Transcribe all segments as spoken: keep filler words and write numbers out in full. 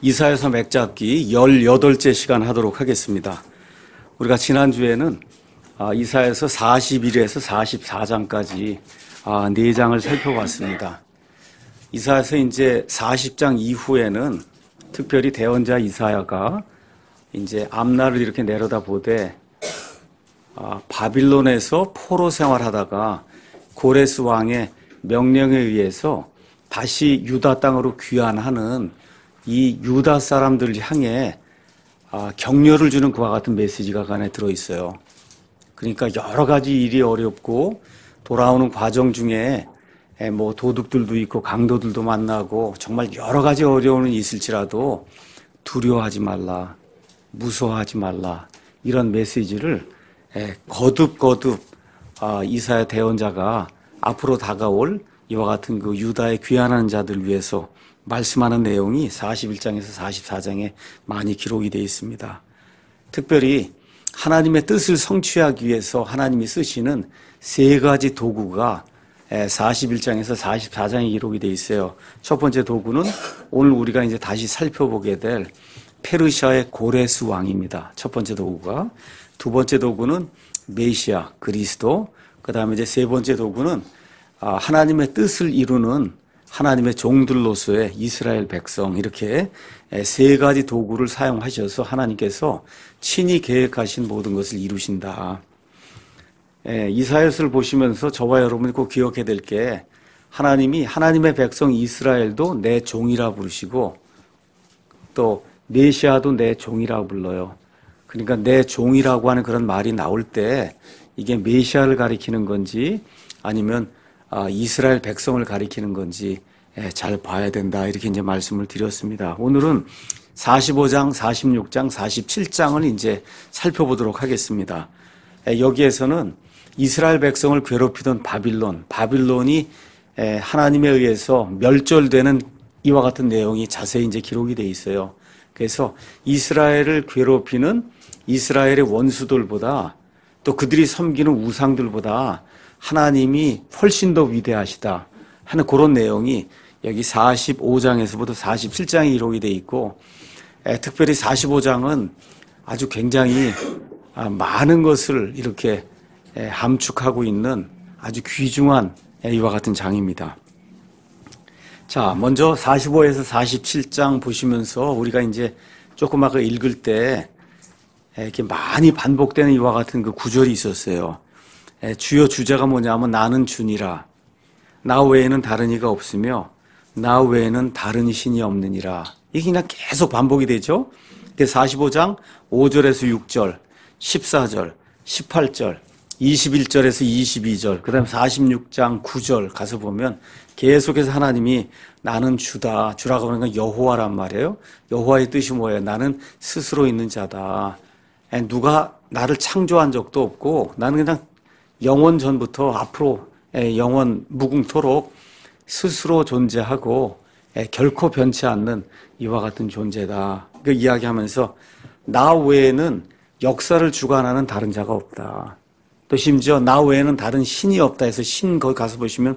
이사야서 맥잡기 열여덟째 시간 하도록 하겠습니다. 우리가 지난주에는 이사야서 사십일 에서 사십사 장까지 네 장을 살펴봤습니다. 이사야서 이제 사십 장 이후에는 특별히 대언자 이사야가 이제 앞날을 이렇게 내려다보되 바빌론에서 포로 생활하다가 고레스 왕의 명령에 의해서 다시 유다 땅으로 귀환하는 이 유다 사람들을 향해 격려를 주는 그와 같은 메시지가 그 안에 들어있어요. 그러니까 여러 가지 일이 어렵고 돌아오는 과정 중에 뭐 도둑들도 있고 강도들도 만나고 정말 여러 가지 어려움이 있을지라도 두려워하지 말라, 무서워하지 말라, 이런 메시지를 거듭거듭 이사야 대언자가 앞으로 다가올 이와 같은 그 유다에 귀환하는 자들 위해서 말씀하는 내용이 사십일 장에서 사십사 장에 많이 기록이 되어 있습니다. 특별히 하나님의 뜻을 성취하기 위해서 하나님이 쓰시는 세 가지 도구가 사십일 장에서 사십사 장에 기록이 되어 있어요. 첫 번째 도구는 오늘 우리가 이제 다시 살펴보게 될 페르시아의 고레스 왕입니다. 첫 번째 도구가. 두 번째 도구는 메시아, 그리스도. 그 다음에 이제 세 번째 도구는 하나님의 뜻을 이루는 하나님의 종들로서의 이스라엘 백성, 이렇게 세 가지 도구를 사용하셔서 하나님께서 친히 계획하신 모든 것을 이루신다. 이사야서를 보시면서 저와 여러분이 꼭 기억해야 될 게, 하나님이 하나님의 백성 이스라엘도 내 종이라 부르시고 또 메시아도 내 종이라고 불러요. 그러니까 내 종이라고 하는 그런 말이 나올 때 이게 메시아를 가리키는 건지 아니면 이스라엘 백성을 가리키는 건지 잘 봐야 된다, 이렇게 이제 말씀을 드렸습니다. 오늘은 사십오 장, 사십육 장, 사십칠 장을 이제 살펴보도록 하겠습니다. 여기에서는 이스라엘 백성을 괴롭히던 바빌론, 바빌론이 하나님에 의해서 멸절되는 이와 같은 내용이 자세히 이제 기록이 되어 있어요. 그래서 이스라엘을 괴롭히는 이스라엘의 원수들보다 또 그들이 섬기는 우상들보다 하나님이 훨씬 더 위대하시다 하는 그런 내용이 여기 사십오 장에서부터 사십칠 장에 기록이 되어 있고, 에, 특별히 사십오 장은 아주 굉장히 아, 많은 것을 이렇게 에, 함축하고 있는 아주 귀중한 에, 이와 같은 장입니다. 자, 먼저 사십오에서 사십칠 장 보시면서 우리가 이제 조금 아까 읽을 때 에, 이렇게 많이 반복되는 이와 같은 그 구절이 있었어요. 에, 주요 주제가 뭐냐면 나는 주니라, 나 외에는 다른 이가 없으며 나 외에는 다른 신이 없느니라. 이게 그냥 계속 반복이 되죠. 사십오 장 오 절에서 육 절, 십사 절, 십팔 절, 이십일 절에서 이십이 절, 그 다음에 사십육 장 구 절 가서 보면 계속해서 하나님이 나는 주다, 주라고 하는 건 여호와란 말이에요. 여호와의 뜻이 뭐예요? 나는 스스로 있는 자다. 누가 나를 창조한 적도 없고 나는 그냥 영원 전부터 앞으로 영원 무궁토록 스스로 존재하고 결코 변치 않는 이와 같은 존재다. 그 이야기하면서 나 외에는 역사를 주관하는 다른 자가 없다. 또 심지어 나 외에는 다른 신이 없다 해서 신 거기 가서 보시면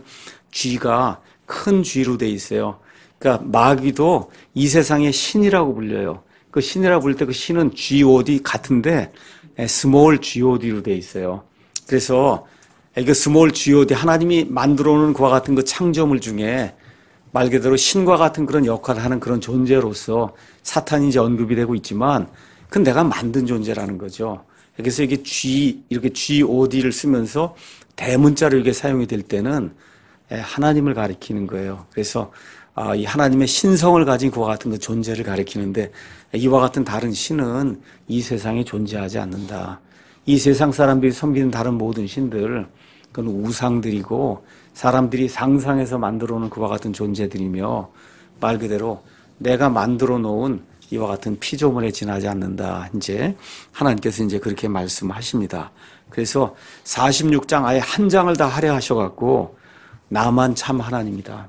쥐가 큰 쥐로 돼 있어요. 그러니까 마귀도 이 세상의 신이라고 불려요. 그 신이라고 부를 때 그 신은 지 오 디 같은데 스몰 지 오 디로 돼 있어요. 그래서 그 스몰 지 오 디, 하나님이 만들어 놓은 그와 같은 그 창조물 중에 말 그대로 신과 같은 그런 역할을 하는 그런 존재로서 사탄이 이제 언급이 되고 있지만 그건 내가 만든 존재라는 거죠. 그래서 이게 G, 이렇게 지 오 디를 쓰면서 대문자로 이게 사용이 될 때는 하나님을 가리키는 거예요. 그래서 이 하나님의 신성을 가진 그와 같은 그 존재를 가리키는데, 이와 같은 다른 신은 이 세상에 존재하지 않는다. 이 세상 사람들이 섬기는 다른 모든 신들, 그건 우상들이고 사람들이 상상해서 만들어 놓은 그와 같은 존재들이며 말 그대로 내가 만들어 놓은 이와 같은 피조물에 지나지 않는다. 이제 하나님께서 이제 그렇게 말씀하십니다. 그래서 사십육 장 아예 한 장을 다 할애하셔갖고 나만 참 하나님이다.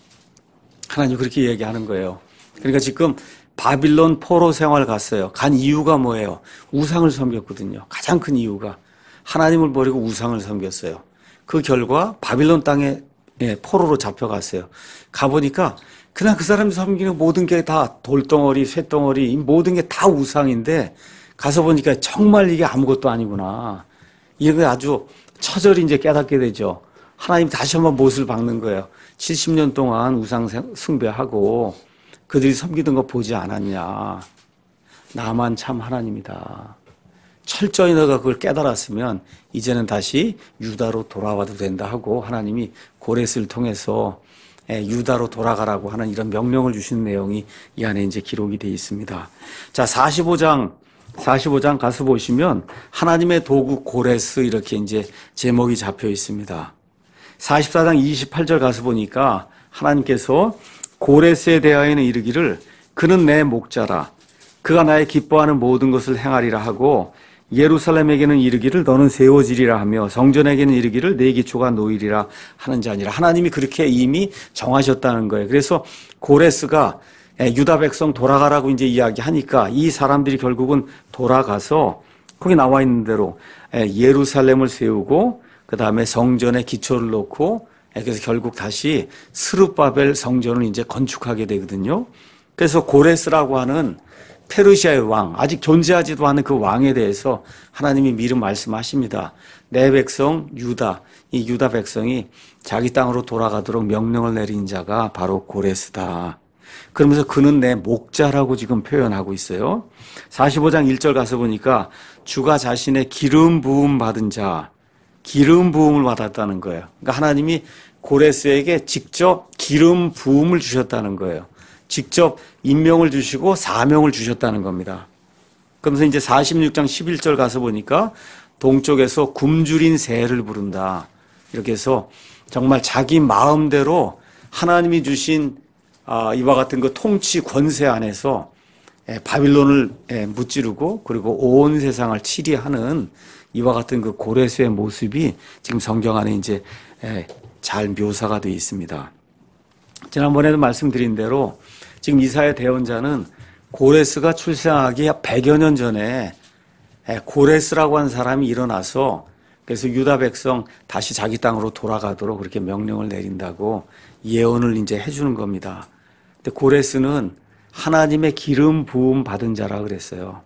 하나님 그렇게 얘기하는 거예요. 그러니까 지금 바빌론 포로 생활 갔어요. 간 이유가 뭐예요? 우상을 섬겼거든요. 가장 큰 이유가 하나님을 버리고 우상을 섬겼어요. 그 결과 바빌론 땅에 예, 포로로 잡혀갔어요. 가보니까 그냥 그 사람이 섬기는 모든 게 다 돌덩어리, 쇳덩어리, 모든 게 다 우상인데 가서 보니까 정말 이게 아무것도 아니구나. 이게 아주 처절히 이제 깨닫게 되죠. 하나님 다시 한번 못을 박는 거예요. 칠십 년 동안 우상 숭배하고 그들이 섬기던 거 보지 않았냐. 나만 참 하나님이다. 철저히 너가 그걸 깨달았으면 이제는 다시 유다로 돌아와도 된다 하고 하나님이 고레스를 통해서 유다로 돌아가라고 하는 이런 명령을 주신 내용이 이 안에 이제 기록이 되어 있습니다. 자, 사십오 장, 사십오 장 가서 보시면 하나님의 도구 고레스 이렇게 이제 제목이 잡혀 있습니다. 사십사 장 이십팔 절 가서 보니까 하나님께서 고레스에 대하여는 이르기를 그는 내 목자라 그가 나의 기뻐하는 모든 것을 행하리라 하고 예루살렘에게는 이르기를 너는 세워지리라 하며 성전에게는 이르기를 내 기초가 놓이리라 하는 자니라. 하나님이 그렇게 이미 정하셨다는 거예요. 그래서 고레스가 유다 백성 돌아가라고 이제 이야기하니까 이 사람들이 결국은 돌아가서 거기 나와 있는 대로 예루살렘을 세우고 그 다음에 성전에 기초를 놓고 그래서 결국 다시 스룹바벨 성전을 이제 건축하게 되거든요. 그래서 고레스라고 하는 페르시아의 왕, 아직 존재하지도 않은 그 왕에 대해서 하나님이 미리 말씀하십니다. 내 백성 유다, 이 유다 백성이 자기 땅으로 돌아가도록 명령을 내린 자가 바로 고레스다. 그러면서 그는 내 목자라고 지금 표현하고 있어요. 사십오 장 일 절 가서 보니까 주가 자신의 기름 부음 받은 자, 기름 부음을 받았다는 거예요. 그러니까 하나님이 고레스에게 직접 기름 부음을 주셨다는 거예요. 직접 임명을 주시고 사명을 주셨다는 겁니다. 그러면서 이제 사십육 장 십일 절 가서 보니까 동쪽에서 굶주린 새를 부른다. 이렇게 해서 정말 자기 마음대로 하나님이 주신 이와 같은 그 통치 권세 안에서 바빌론을 무찌르고 그리고 온 세상을 치리하는 이와 같은 그 고레스의 모습이 지금 성경 안에 이제 잘 묘사가 되어 있습니다. 지난번에도 말씀드린 대로 지금 이사야 대언자는 고레스가 출생하기 백여 년 전에 고레스라고 하는 사람이 일어나서 그래서 유다 백성 다시 자기 땅으로 돌아가도록 그렇게 명령을 내린다고 예언을 이제 해주는 겁니다. 근데 고레스는 하나님의 기름 부음 받은 자라 그랬어요.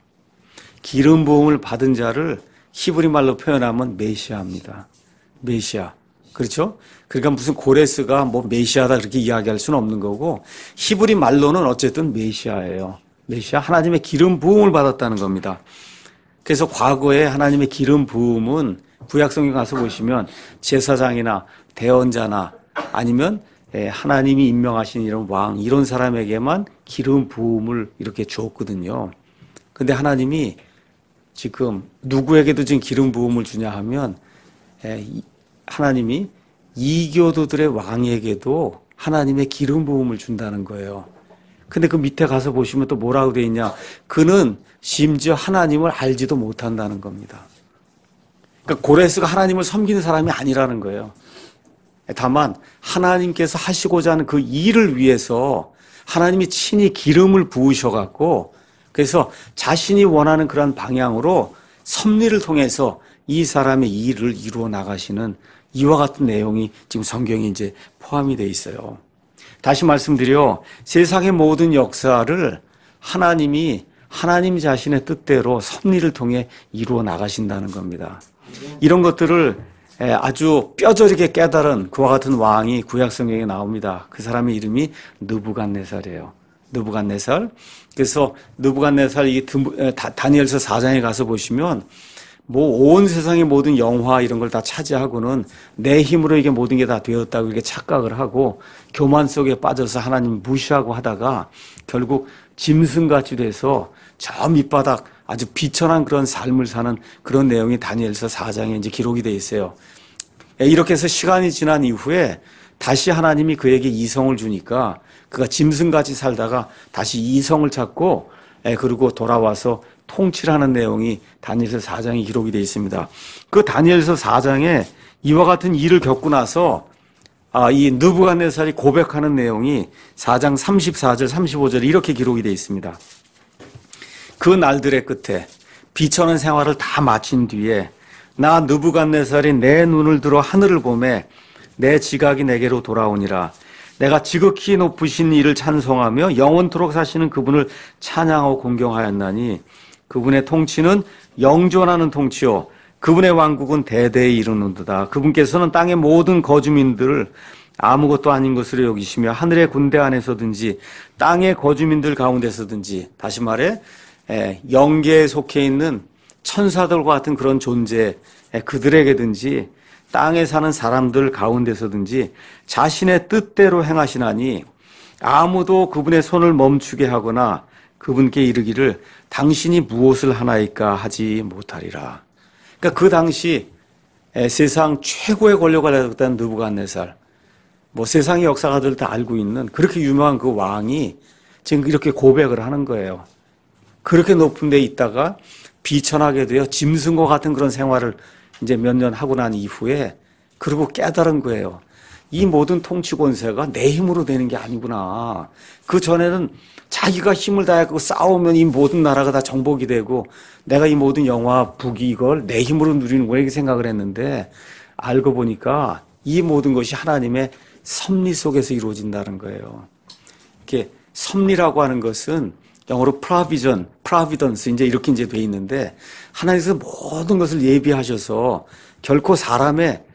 기름 부음을 받은 자를 히브리 말로 표현하면 메시아입니다. 메시아. 그렇죠? 그러니까 무슨 고레스가 뭐 메시아다 그렇게 이야기할 수는 없는 거고 히브리 말로는 어쨌든 메시아예요. 메시아 하나님의 기름 부음을 받았다는 겁니다. 그래서 과거에 하나님의 기름 부음은 구약성경 가서 보시면 제사장이나 대언자나 아니면 하나님이 임명하신 이런 왕 이런 사람에게만 기름 부음을 이렇게 주었거든요. 근데 하나님이 지금 누구에게도 지금 기름 부음을 주냐 하면 하나님이 이교도들의 왕에게도 하나님의 기름 부음을 준다는 거예요. 근데 그 밑에 가서 보시면 또 뭐라고 되어 있냐. 그는 심지어 하나님을 알지도 못한다는 겁니다. 그러니까 고레스가 하나님을 섬기는 사람이 아니라는 거예요. 다만 하나님께서 하시고자 하는 그 일을 위해서 하나님이 친히 기름을 부으셔갖고 그래서 자신이 원하는 그런 방향으로 섭리를 통해서 이 사람의 일을 이루어 나가시는 이와 같은 내용이 지금 성경에 이제 포함이 되어 있어요. 다시 말씀드려 세상의 모든 역사를 하나님이 하나님 자신의 뜻대로 섭리를 통해 이루어 나가신다는 겁니다. 이런 것들을 아주 뼈저리게 깨달은 그와 같은 왕이 구약 성경에 나옵니다. 그 사람의 이름이 느부갓네살이에요. 느부갓네살. 그래서 느부갓네살 이 다니엘서 사 장에 가서 보시면 뭐 온 세상의 모든 영화 이런 걸 다 차지하고는 내 힘으로 이게 모든 게 다 되었다고 이렇게 착각을 하고 교만 속에 빠져서 하나님 무시하고 하다가 결국 짐승같이 돼서 저 밑바닥 아주 비천한 그런 삶을 사는 그런 내용이 다니엘서 사 장에 이제 기록이 돼 있어요. 이렇게 해서 시간이 지난 이후에 다시 하나님이 그에게 이성을 주니까 그가 짐승같이 살다가 다시 이성을 찾고 그리고 돌아와서 통치를 하는 내용이 다니엘서 사 장에 기록이 되어 있습니다. 그 다니엘서 사 장에 이와 같은 일을 겪고 나서 아, 이 느부갓네살이 고백하는 내용이 사 장 삼십사 절 삼십오 절 이렇게 기록이 되어 있습니다. 그 날들의 끝에 비천한 생활을 다 마친 뒤에 나 느부갓네살이 내 눈을 들어 하늘을 보매 내 지각이 내게로 돌아오니라. 내가 지극히 높으신 이를 찬송하며 영원토록 사시는 그분을 찬양하고 공경하였나니 그분의 통치는 영존하는 통치요 그분의 왕국은 대대에 이르는도다. 그분께서는 땅의 모든 거주민들을 아무것도 아닌 것으로 여기시며 하늘의 군대 안에서든지 땅의 거주민들 가운데서든지, 다시 말해 영계에 속해 있는 천사들과 같은 그런 존재 그들에게든지 땅에 사는 사람들 가운데서든지 자신의 뜻대로 행하시나니 아무도 그분의 손을 멈추게 하거나 그분께 이르기를 당신이 무엇을 하나이까 하지 못하리라. 그러니까 그 당시 세상 최고의 권력을 가졌던 느부갓네살, 뭐 세상의 역사가들 다 알고 있는 그렇게 유명한 그 왕이 지금 이렇게 고백을 하는 거예요. 그렇게 높은 데 있다가 비천하게 되어 짐승과 같은 그런 생활을 이제 몇 년 하고 난 이후에 그리고 깨달은 거예요. 이 모든 통치 권세가 내 힘으로 되는 게 아니구나. 그 전에는 자기가 힘을 다하고 싸우면 이 모든 나라가 다 정복이 되고 내가 이 모든 영화, 북이 이걸 내 힘으로 누리는구나 이렇게 생각을 했는데 알고 보니까 이 모든 것이 하나님의 섭리 속에서 이루어진다는 거예요. 이렇게 섭리라고 하는 것은 영어로 provision, providence 이제 이렇게 이제 돼 있는데 하나님께서 모든 것을 예비하셔서 결코 사람의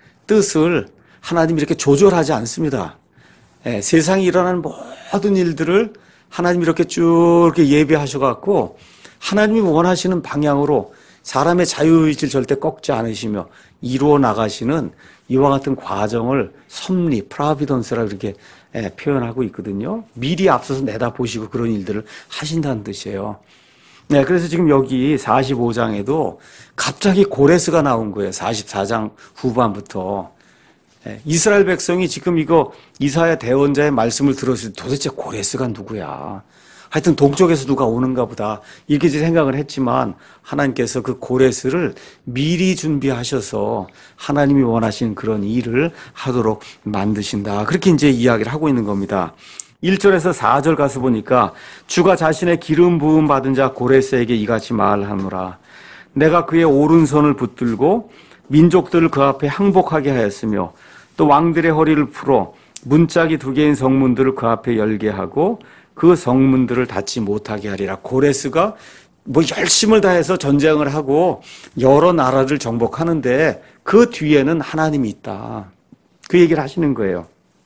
뜻을 하나님이 이렇게 조절하지 않습니다. 예, 세상에 일어나는 모든 일들을 하나님이 이렇게 쭉 이렇게 예비하셔갖고 하나님이 원하시는 방향으로 사람의 자유의지를 절대 꺾지 않으시며 이루어 나가시는 이와 같은 과정을 섭리, 프라비던스라고 이렇게 예, 표현하고 있거든요. 미리 앞서서 내다보시고 그런 일들을 하신다는 뜻이에요. 네, 그래서 지금 여기 사십오 장에도 갑자기 고레스가 나온 거예요. 사십사 장 후반부터. 예, 이스라엘 백성이 지금 이거 이사야 대언자의 말씀을 들었을 때 도대체 고레스가 누구야? 하여튼 동쪽에서 누가 오는가 보다 이렇게 생각을 했지만 하나님께서 그 고레스를 미리 준비하셔서 하나님이 원하시는 그런 일을 하도록 만드신다. 그렇게 이제 이야기를 하고 있는 겁니다. 일 절에서 사 절 가서 보니까 주가 자신의 기름 부음 받은 자 고레스에게 이같이 말하노라. 내가 그의 오른손을 붙들고 민족들을 그 앞에 항복하게 하였으며 또 왕들의 허리를 풀어 문짝이 두 개인 성문들을 그 앞에 열게 하고 그 성문들을 닫지 못하게 하리라. 고레스가 뭐 열심을 다해서 전쟁을 하고 여러 나라를 정복하는데 그 뒤에는 하나님이 있다. 그 얘기를 하시는 거예요.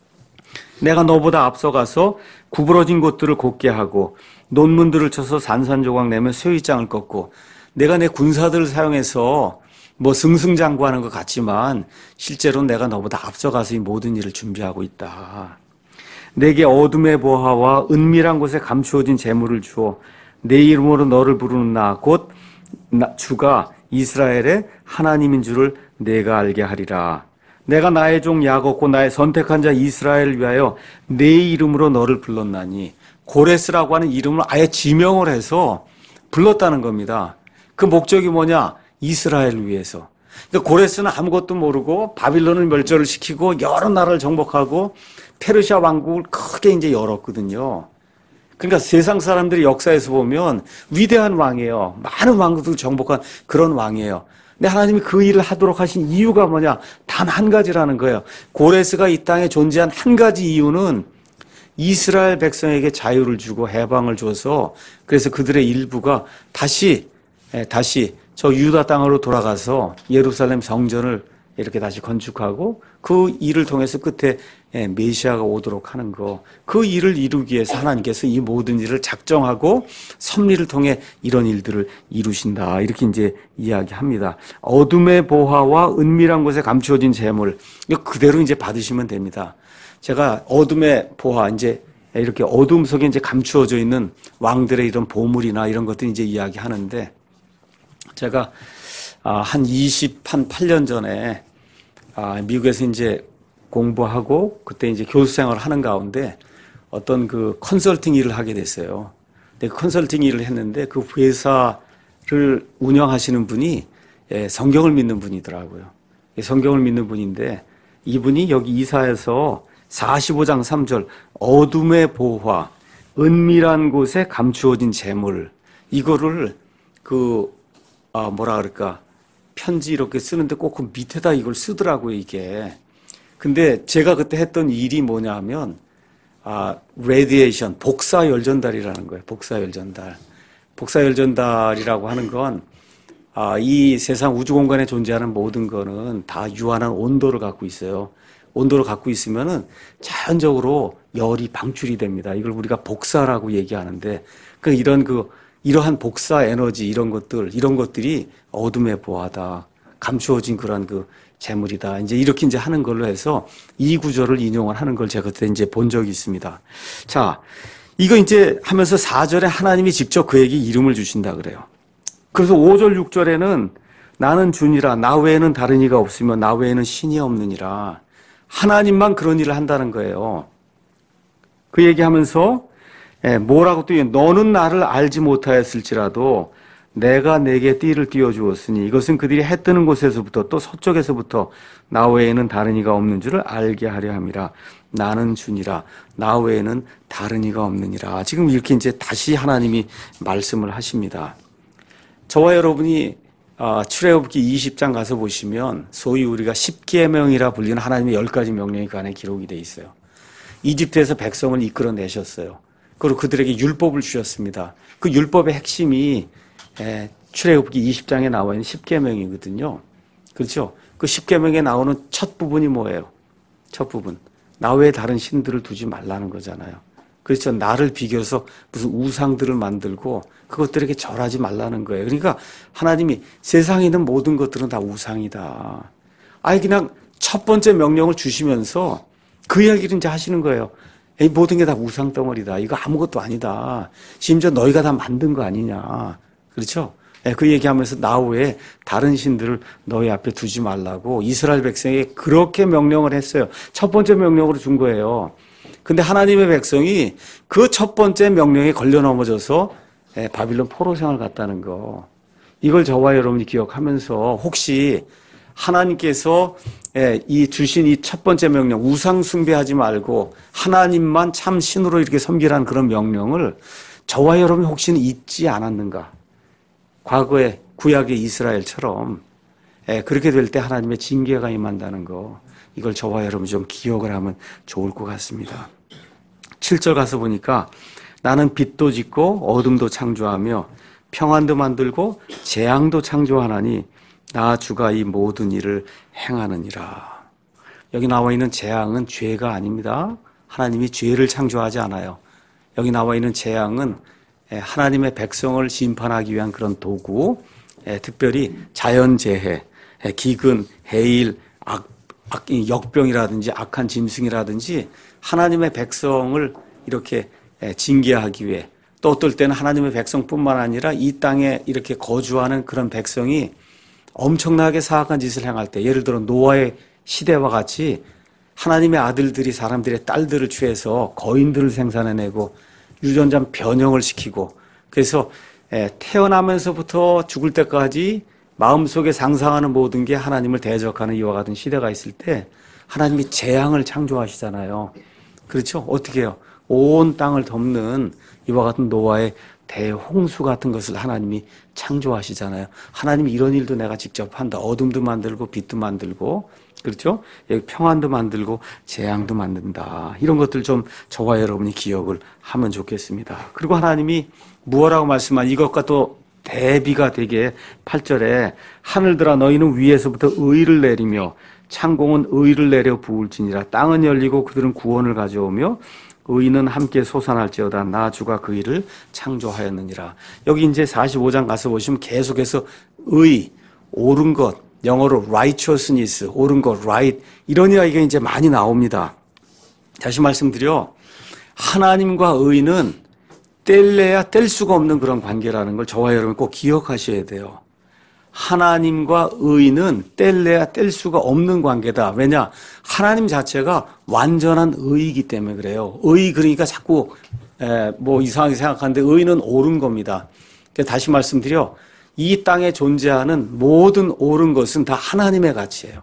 내가 너보다 앞서가서 구부러진 곳들을 곧게 하고 논문들을 쳐서 산산조각 내며 쇠휘장을 꺾고 내가 내 군사들을 사용해서 뭐 승승장구하는 것 같지만 실제로 내가 너보다 앞서가서 이 모든 일을 준비하고 있다. 내게 어둠의 보화와 은밀한 곳에 감추어진 재물을 주어 내 이름으로 너를 부르는 나 곧 주가 이스라엘의 하나님인 줄을 내가 알게 하리라. 내가 나의 종 야곱고 나의 선택한 자 이스라엘을 위하여 내 이름으로 너를 불렀나니 고레스라고 하는 이름을 아예 지명을 해서 불렀다는 겁니다. 그 목적이 뭐냐? 이스라엘을 위해서. 그러니까 고레스는 아무것도 모르고 바빌론을 멸절을 시키고 여러 나라를 정복하고 페르시아 왕국을 크게 이제 열었거든요. 그러니까 세상 사람들이 역사에서 보면 위대한 왕이에요. 많은 왕국을 정복한 그런 왕이에요. 근데 하나님이 그 일을 하도록 하신 이유가 뭐냐? 단 한 가지라는 거예요. 고레스가 이 땅에 존재한 한 가지 이유는 이스라엘 백성에게 자유를 주고 해방을 줘서 그래서 그들의 일부가 다시 다시 저 유다 땅으로 돌아가서 예루살렘 성전을 이렇게 다시 건축하고 그 일을 통해서 끝에 메시아가 오도록 하는 거, 그 일을 이루기 위해서 하나님께서 이 모든 일을 작정하고 섭리를 통해 이런 일들을 이루신다. 이렇게 이제 이야기합니다. 어둠의 보화와 은밀한 곳에 감추어진 재물, 이거 그대로 이제 받으시면 됩니다. 제가 어둠의 보화, 이제 이렇게 어둠 속에 이제 감추어져 있는 왕들의 이런 보물이나 이런 것들 이제 이야기하는데, 제가 한 이십팔 년 전에 미국에서 이제 공부하고 그때 이제 교수 생활을 하는 가운데 어떤 그 컨설팅 일을 하게 됐어요. 근데 그 컨설팅 일을 했는데 그 회사를 운영하시는 분이 성경을 믿는 분이더라고요. 성경을 믿는 분인데 이분이 여기 이사에서 사십오 장 삼 절 어둠의 보화, 은밀한 곳에 감추어진 재물, 이거를 그 아 뭐라 그럴까 편지 이렇게 쓰는데 꼭 그 밑에다 이걸 쓰더라고요. 이게 근데 제가 그때 했던 일이 뭐냐 하면, 아, 레디에이션, 복사열전달이라는 거예요. 복사열전달. 복사열전달이라고 하는 건, 아, 이 세상 우주 공간에 존재하는 모든 거는 다 유한한 온도를 갖고 있어요. 온도를 갖고 있으면은 자연적으로 열이 방출이 됩니다. 이걸 우리가 복사라고 얘기하는데, 그 이런 그, 이러한 복사 에너지, 이런 것들, 이런 것들이 어둠에 보하다. 감추어진 그런 그 재물이다. 이제 이렇게 이제 하는 걸로 해서 이 구절을 인용을 하는 걸 제가 그때 이제 본 적이 있습니다. 자, 이거 이제 하면서 사 절에 하나님이 직접 그에게 이름을 주신다 그래요. 그래서 오 절, 육 절에는 나는 주니라, 나 외에는 다른 이가 없으며 나 외에는 신이 없느니라. 하나님만 그런 일을 한다는 거예요. 그 얘기하면서 예, 뭐라고 또 너는 나를 알지 못하였을지라도 내가 내게 띠를 띄워주었으니 이것은 그들이 해 뜨는 곳에서부터 또 서쪽에서부터 나 외에는 다른 이가 없는 줄을 알게 하려 함이라. 나는 주니라, 나 외에는 다른 이가 없느니라. 지금 이렇게 이제 다시 하나님이 말씀을 하십니다. 저와 여러분이 출애굽기 이십 장 가서 보시면 소위 우리가 십계명이라 불리는 하나님의 열 가지 명령이 그 안에 기록이 돼 있어요. 이집트에서 백성을 이끌어내셨어요. 그리고 그들에게 율법을 주셨습니다. 그 율법의 핵심이 출애굽기 이십 장에 나와 있는 십계명이거든요. 그렇죠? 그 십계명에 나오는 첫 부분이 뭐예요? 첫 부분. 나 외에 다른 신들을 두지 말라는 거잖아요. 그렇죠? 나를 비교해서 무슨 우상들을 만들고 그것들에게 절하지 말라는 거예요. 그러니까 하나님이 세상에 있는 모든 것들은 다 우상이다. 아예 그냥 첫 번째 명령을 주시면서 그 이야기를 이제 하시는 거예요. 이 모든 게 다 우상 덩어리다. 이거 아무것도 아니다. 심지어 너희가 다 만든 거 아니냐. 그렇죠? 그 얘기하면서 나 외에 다른 신들을 너희 앞에 두지 말라고 이스라엘 백성에게 그렇게 명령을 했어요. 첫 번째 명령으로 준 거예요. 근데 하나님의 백성이 그 첫 번째 명령에 걸려 넘어져서 바빌론 포로 생활을 갔다는 거. 이걸 저와 여러분이 기억하면서 혹시 하나님께서 이 주신 이 첫 번째 명령, 우상 숭배하지 말고 하나님만 참 신으로 이렇게 섬기라는 그런 명령을 저와 여러분이 혹시는 잊지 않았는가? 과거의 구약의 이스라엘처럼 그렇게 될 때 하나님의 징계가 임한다는 거. 이걸 저와 여러분이 좀 기억을 하면 좋을 것 같습니다. 칠 절 가서 보니까 나는 빛도 짓고 어둠도 창조하며 평안도 만들고 재앙도 창조하나니 나 주가 이 모든 일을 행하느니라. 여기 나와 있는 재앙은 죄가 아닙니다. 하나님이 죄를 창조하지 않아요. 여기 나와 있는 재앙은 하나님의 백성을 심판하기 위한 그런 도구, 특별히 자연재해, 기근, 해일, 악, 악, 역병이라든지 악한 짐승이라든지 하나님의 백성을 이렇게 징계하기 위해 또 어떨 때는 하나님의 백성뿐만 아니라 이 땅에 이렇게 거주하는 그런 백성이 엄청나게 사악한 짓을 행할 때, 예를 들어 노아의 시대와 같이 하나님의 아들들이 사람들의 딸들을 취해서 거인들을 생산해내고 유전자 변형을 시키고, 그래서 태어나면서부터 죽을 때까지 마음속에 상상하는 모든 게 하나님을 대적하는 이와 같은 시대가 있을 때 하나님이 재앙을 창조하시잖아요. 그렇죠? 어떻게 해요? 온 땅을 덮는 이와 같은 노아의 대홍수 같은 것을 하나님이 창조하시잖아요. 하나님이 이런 일도 내가 직접 한다. 어둠도 만들고 빛도 만들고, 그렇죠? 여기 평안도 만들고 재앙도 만든다. 이런 것들 좀 저와 여러분이 기억을 하면 좋겠습니다. 그리고 하나님이 무엇라고 말씀한 이것과 또 대비가 되게 팔 절에 하늘들아 너희는 위에서부터 의를 내리며 창공은 의를 내려 부을지니라. 땅은 열리고 그들은 구원을 가져오며 의인은 함께 솟아날지어다. 나 주가 그 일을 창조하였느니라. 여기 이제 사십오 장 가서 보시면 계속해서 의, 옳은 것, 영어로 righteousness, 옳은 것, right, 이런 이야기가 이제 많이 나옵니다. 다시 말씀드려, 하나님과 의인은 뗄래야 뗄 수가 없는 그런 관계라는 걸 저와 여러분 꼭 기억하셔야 돼요. 하나님과 의인은 뗄래야 뗄 수가 없는 관계다. 왜냐? 하나님 자체가 완전한 의이기 때문에 그래요. 의, 그러니까 자꾸 에, 뭐 이상하게 생각하는데 의는 옳은 겁니다. 다시 말씀드려, 이 땅에 존재하는 모든 옳은 것은 다 하나님의 가치예요.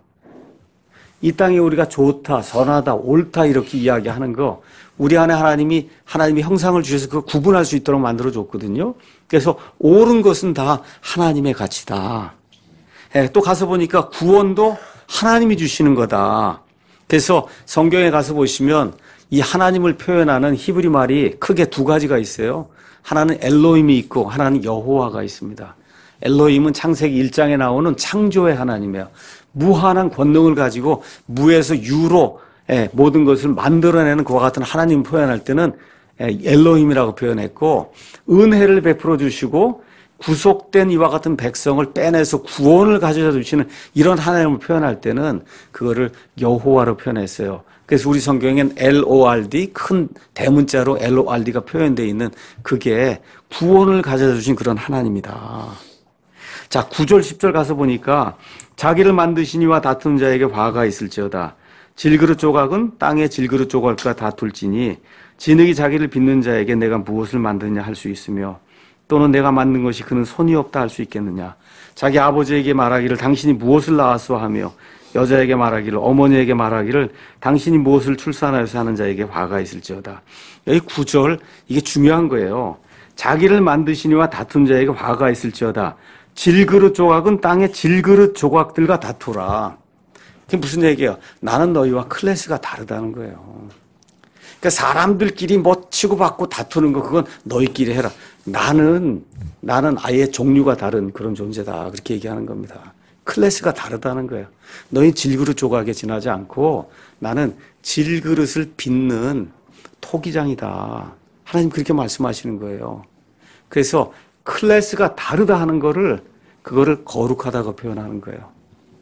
이 땅에 우리가 좋다, 선하다, 옳다 이렇게 이야기하는 거, 우리 안에 하나님이 하나님이 형상을 주셔서 그걸 구분할 수 있도록 만들어 줬거든요. 그래서 옳은 것은 다 하나님의 가치다. 예, 또 가서 보니까 구원도 하나님이 주시는 거다. 그래서 성경에 가서 보시면 이 하나님을 표현하는 히브리 말이 크게 두 가지가 있어요. 하나는 엘로힘이 있고 하나는 여호와가 있습니다. 엘로힘은 창세기 일 장에 나오는 창조의 하나님이에요. 무한한 권능을 가지고 무에서 유로 모든 것을 만들어내는 그와 같은 하나님을 표현할 때는 엘로힘이라고 표현했고, 은혜를 베풀어 주시고 구속된 이와 같은 백성을 빼내서 구원을 가져다 주시는 이런 하나님을 표현할 때는 그거를 여호와로 표현했어요. 그래서 우리 성경엔 엘 오 알 디, 큰 대문자로 엘 오 알 디가 표현되어 있는 그게 구원을 가져다 주신 그런 하나님이다. 자, 구 절 십 절 가서 보니까 자기를 만드신 이와 다투는 자에게 화가 있을지어다. 질그릇 조각은 땅의 질그릇 조각과 다툴지니 진흙이 자기를 빚는 자에게 내가 무엇을 만드냐 할 수 있으며, 또는 내가 만든 것이 그는 손이 없다 할 수 있겠느냐. 자기 아버지에게 말하기를 당신이 무엇을 낳았소 하며, 여자에게 말하기를, 어머니에게 말하기를 당신이 무엇을 출산하여서 하는 자에게 화가 있을지어다. 여기 구 절, 이게 중요한 거예요. 자기를 만드시니와 다툰 자에게 화가 있을지어다. 질그릇 조각은 땅의 질그릇 조각들과 다투라. 그게 무슨 얘기예요? 나는 너희와 클래스가 다르다는 거예요. 그러니까 사람들끼리 뭐 치고받고 다투는 거, 그건 너희끼리 해라. 나는, 나는 아예 종류가 다른 그런 존재다. 그렇게 얘기하는 겁니다. 클래스가 다르다는 거예요. 너희 질그릇 조각에 지나지 않고 나는 질그릇을 빚는 토기장이다. 하나님 그렇게 말씀하시는 거예요. 그래서 클래스가 다르다 하는 거를, 그거를 거룩하다고 표현하는 거예요.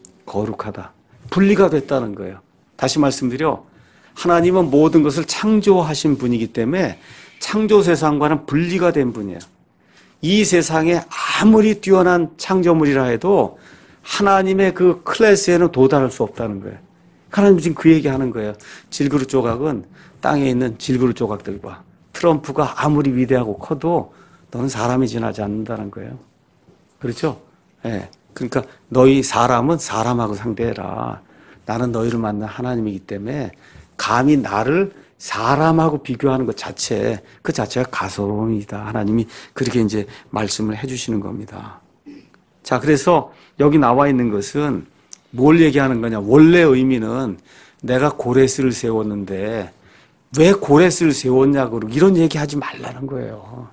거룩하다. 분리가 됐다는 거예요. 다시 말씀드려, 하나님은 모든 것을 창조하신 분이기 때문에 창조 세상과는 분리가 된 분이에요. 이 세상에 아무리 뛰어난 창조물이라 해도 하나님의 그 클래스에는 도달할 수 없다는 거예요. 하나님 지금 그 얘기하는 거예요. 질그릇 조각은 땅에 있는 질그릇 조각들과, 트럼프가 아무리 위대하고 커도 너는 사람이 지나지 않는다는 거예요. 그렇죠? 예. 네. 그러니까 너희 사람은 사람하고 상대해라. 나는 너희를 만난 하나님이기 때문에 감히 나를 사람하고 비교하는 것 자체, 그 자체가 가소로움이다. 하나님이 그렇게 이제 말씀을 해주시는 겁니다. 자, 그래서 여기 나와 있는 것은 뭘 얘기하는 거냐. 원래 의미는 내가 고레스를 세웠는데 왜 고레스를 세웠냐고 이런 얘기 하지 말라는 거예요.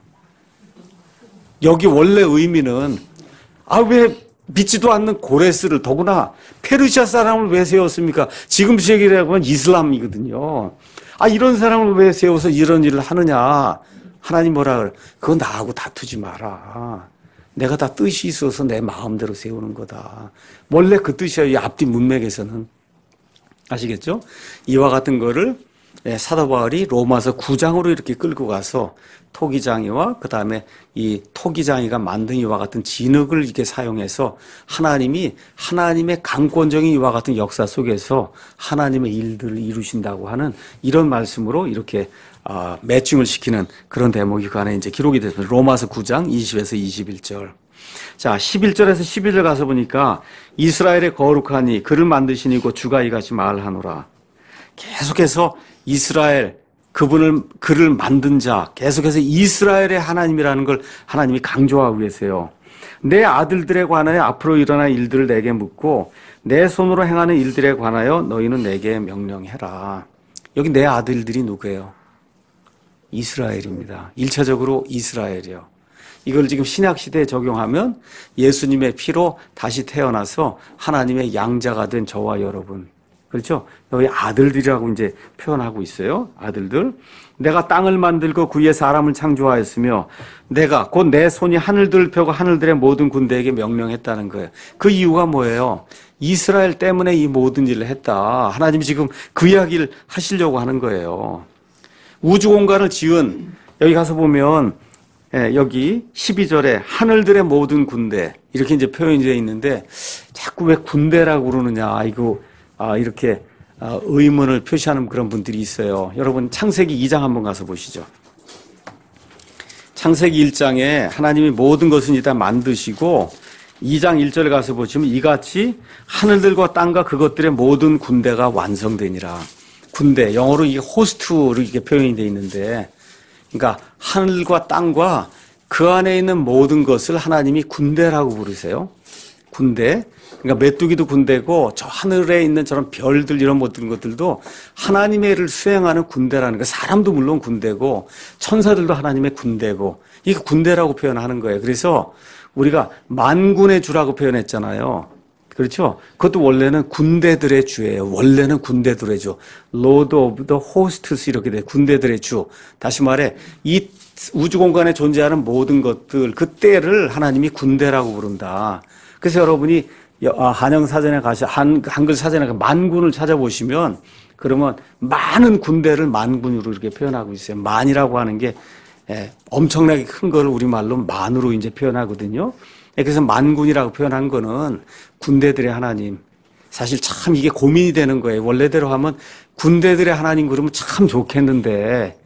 여기 원래 의미는, 아, 왜 믿지도 않는 고레스를, 더구나 페르시아 사람을 왜 세웠습니까? 지금 시기라고 하면 이슬람이거든요. 아, 이런 사람을 왜 세워서 이런 일을 하느냐. 하나님 뭐라 그래? 그거 나하고 다투지 마라. 내가 다 뜻이 있어서 내 마음대로 세우는 거다. 원래 그 뜻이야. 이 앞뒤 문맥에서는. 아시겠죠? 이와 같은 거를 사도 바울이 로마서 구 장으로 이렇게 끌고 가서 토기장이와 그 다음에 이 토기장이가 만든 이와 같은 진흙을 이렇게 사용해서 하나님이 하나님의 강권적인 이와 같은 역사 속에서 하나님의 일들을 이루신다고 하는 이런 말씀으로 이렇게 아, 매칭을 시키는 그런 대목이 그 안에 이제 기록이 됐습니다. 로마서 구 장 이십에서 이십일 절. 자, 십일 절에서 십일 절 가서 보니까 이스라엘의 거룩하니 그를 만드시니 곧 주가 이같이 말하노라. 계속해서 이스라엘, 그분을, 그를 만든 자, 계속해서 이스라엘의 하나님이라는 걸 하나님이 강조하고 계세요. 내 아들들에 관하여 앞으로 일어날 일들을 내게 묻고 내 손으로 행하는 일들에 관하여 너희는 내게 명령해라. 여기 내 아들들이 누구예요? 이스라엘입니다. 일차적으로 이스라엘이요. 이걸 지금 신약시대에 적용하면 예수님의 피로 다시 태어나서 하나님의 양자가 된 저와 여러분. 그렇죠? 여기 아들들이라고 이제 표현하고 있어요. 아들들. 내가 땅을 만들고 그 위에 사람을 창조하였으며 내가 곧 내 손이 하늘들을 펴고 하늘들의 모든 군대에게 명령했다는 거예요. 그 이유가 뭐예요? 이스라엘 때문에 이 모든 일을 했다. 하나님이 지금 그 이야기를 하시려고 하는 거예요. 우주 공간을 지은, 여기 가서 보면 여기 십이 절에 하늘들의 모든 군대 이렇게 이제 표현이 되어 있는데 자꾸 왜 군대라고 그러느냐. 이거 아, 이렇게 의문을 표시하는 그런 분들이 있어요. 여러분 창세기 이 장 한번 가서 보시죠. 창세기 일 장에 하나님이 모든 것을 일단 만드시고 이 장 일 절에 가서 보시면 이같이 하늘들과 땅과 그것들의 모든 군대가 완성되니라. 군대, 영어로 이게 호스트로 이렇게 표현이 되어 있는데, 그러니까 하늘과 땅과 그 안에 있는 모든 것을 하나님이 군대라고 부르세요. 군대. 그러니까 메뚜기도 군대고 저 하늘에 있는 저런 별들 이런 모든 것들도 하나님의 일을 수행하는 군대라는 거. 사람도 물론 군대고 천사들도 하나님의 군대고 이게 군대라고 표현하는 거예요. 그래서 우리가 만군의 주라고 표현했잖아요. 그렇죠? 그것도 원래는 군대들의 주예요. 원래는 군대들의 주. Lord of the Hosts 이렇게 돼. 군대들의 주. 다시 말해 이 우주 공간에 존재하는 모든 것들 그때를 하나님이 군대라고 부른다. 그래서 여러분이 한영 사전에 가서 한 한글 사전에 만군을 찾아보시면 그러면 많은 군대를 만군으로 이렇게 표현하고 있어요. 만이라고 하는 게 엄청나게 큰 걸 우리말로 만으로 이제 표현하거든요. 그래서 만군이라고 표현한 거는 군대들의 하나님. 사실 참 이게 고민이 되는 거예요. 원래대로 하면 군대들의 하나님 그러면 참 좋겠는데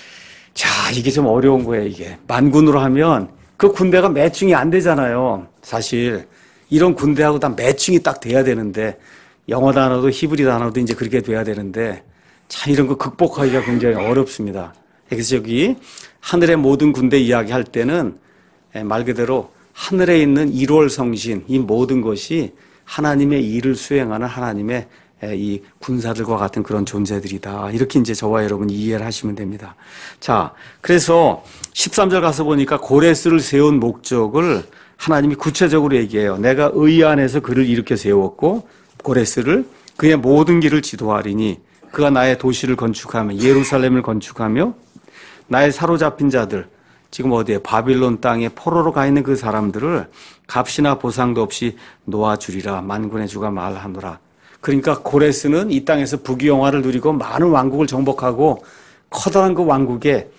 자, 이게 좀 어려운 거예요, 이게. 만군으로 하면 그 군대가 매칭이 안 되잖아요. 사실 이런 군대하고 다 매칭이 딱 돼야 되는데 영어 단어도 히브리 단어도 이제 그렇게 돼야 되는데 참 이런 거 극복하기가 굉장히 어렵습니다. 그래서 여기 하늘의 모든 군대 이야기할 때는 말 그대로 하늘에 있는 일월 성신 이 모든 것이 하나님의 일을 수행하는 하나님의 이 군사들과 같은 그런 존재들이다. 이렇게 이제 저와 여러분이 이해를 하시면 됩니다. 자, 그래서 십삼 절 가서 보니까 고레스를 세운 목적을 하나님이 구체적으로 얘기해요. 내가 의 안에서 그를 일으켜 세웠고 고레스를 그의 모든 길을 지도하리니 그가 나의 도시를 건축하며 예루살렘을 건축하며 나의 사로잡힌 자들 지금 어디에 바빌론 땅에 포로로 가 있는 그 사람들을 값이나 보상도 없이 놓아주리라. 만군의 주가 말하노라. 그러니까 고레스는 이 땅에서 부귀영화를 누리고 많은 왕국을 정복하고 커다란 그 왕국의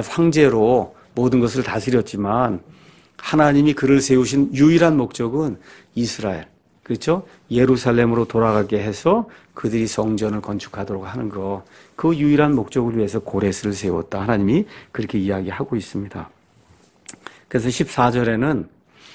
황제로 모든 것을 다스렸지만 하나님이 그를 세우신 유일한 목적은 이스라엘, 그렇죠? 예루살렘으로 돌아가게 해서 그들이 성전을 건축하도록 하는 거. 그 유일한 목적을 위해서 고레스를 세웠다. 하나님이 그렇게 이야기하고 있습니다. 그래서 십사 절에는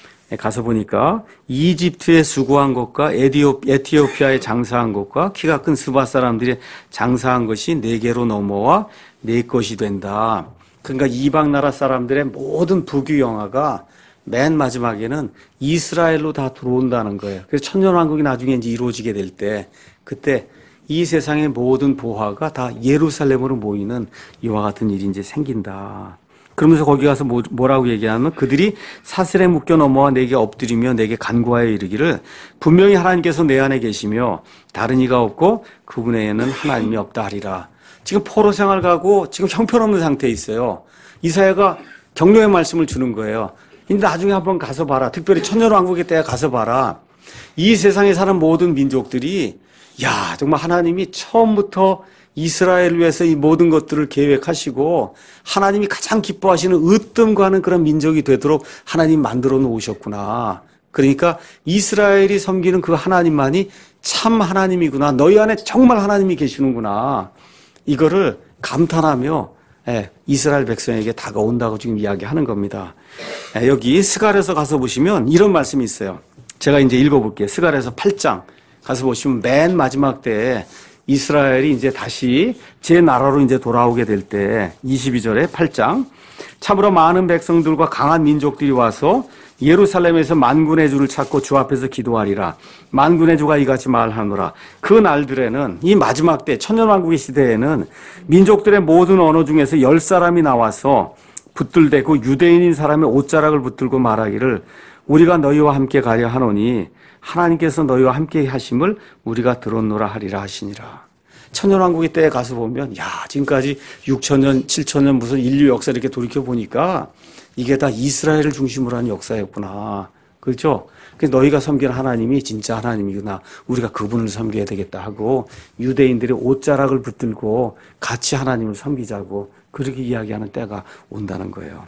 가서 보니까 이집트에 수고한 것과 에디오, 에티오피아에 장사한 것과 키가 큰 스바 사람들이 장사한 것이 네개로 넘어와 네 것이 된다. 그러니까 이방 나라 사람들의 모든 부귀영화가 맨 마지막에는 이스라엘로 다 들어온다는 거예요. 그래서 천년왕국이 나중에 이제 이루어지게 될 때 그때 이 세상의 모든 보화가 다 예루살렘으로 모이는 이와 같은 일이 이제 생긴다. 그러면서 거기 가서 뭐, 뭐라고 얘기하면 그들이 사슬에 묶여 넘어와 내게 엎드리며 내게 간구하여 이르기를 분명히 하나님께서 내 안에 계시며 다른 이가 없고 그분 외에는 하나님이 없다 하리라. 지금 포로 생활 가고 지금 형편없는 상태에 있어요. 이사야가 격려의 말씀을 주는 거예요. 근데 나중에 한번 가서 봐라. 특별히 천년왕국의 때에 가서 봐라. 이 세상에 사는 모든 민족들이 야 정말 하나님이 처음부터 이스라엘을 위해서 이 모든 것들을 계획하시고 하나님이 가장 기뻐하시는 으뜸과는 그런 민족이 되도록 하나님 만들어 놓으셨구나. 그러니까 이스라엘이 섬기는 그 하나님만이 참 하나님이구나. 너희 안에 정말 하나님이 계시는구나. 이거를 감탄하며 예, 이스라엘 백성에게 다가온다고 지금 이야기하는 겁니다. 예, 여기 스갈에서 가서 보시면 이런 말씀이 있어요. 제가 이제 읽어볼게요. 스갈에서 팔 장 가서 보시면 맨 마지막 때에 이스라엘이 이제 다시 제 나라로 이제 돌아오게 될 때 이십이 절에 팔 장 참으로 많은 백성들과 강한 민족들이 와서 예루살렘에서 만군의 주를 찾고 주 앞에서 기도하리라. 만군의 주가 이같이 말하노라. 그 날들에는 이 마지막 때 천년왕국의 시대에는 민족들의 모든 언어 중에서 열 사람이 나와서 붙들대고 유대인인 사람의 옷자락을 붙들고 말하기를 우리가 너희와 함께 가려 하노니 하나님께서 너희와 함께 하심을 우리가 들었노라 하리라 하시니라. 천년왕국의 때에 가서 보면 야 지금까지 육천 년, 칠천 년 무슨 인류 역사 이렇게 돌이켜 보니까 이게 다 이스라엘을 중심으로 한 역사였구나. 그렇죠? 그래서 너희가 섬기는 하나님이 진짜 하나님이구나. 우리가 그분을 섬겨야 되겠다 하고 유대인들이 옷자락을 붙들고 같이 하나님을 섬기자고 그렇게 이야기하는 때가 온다는 거예요.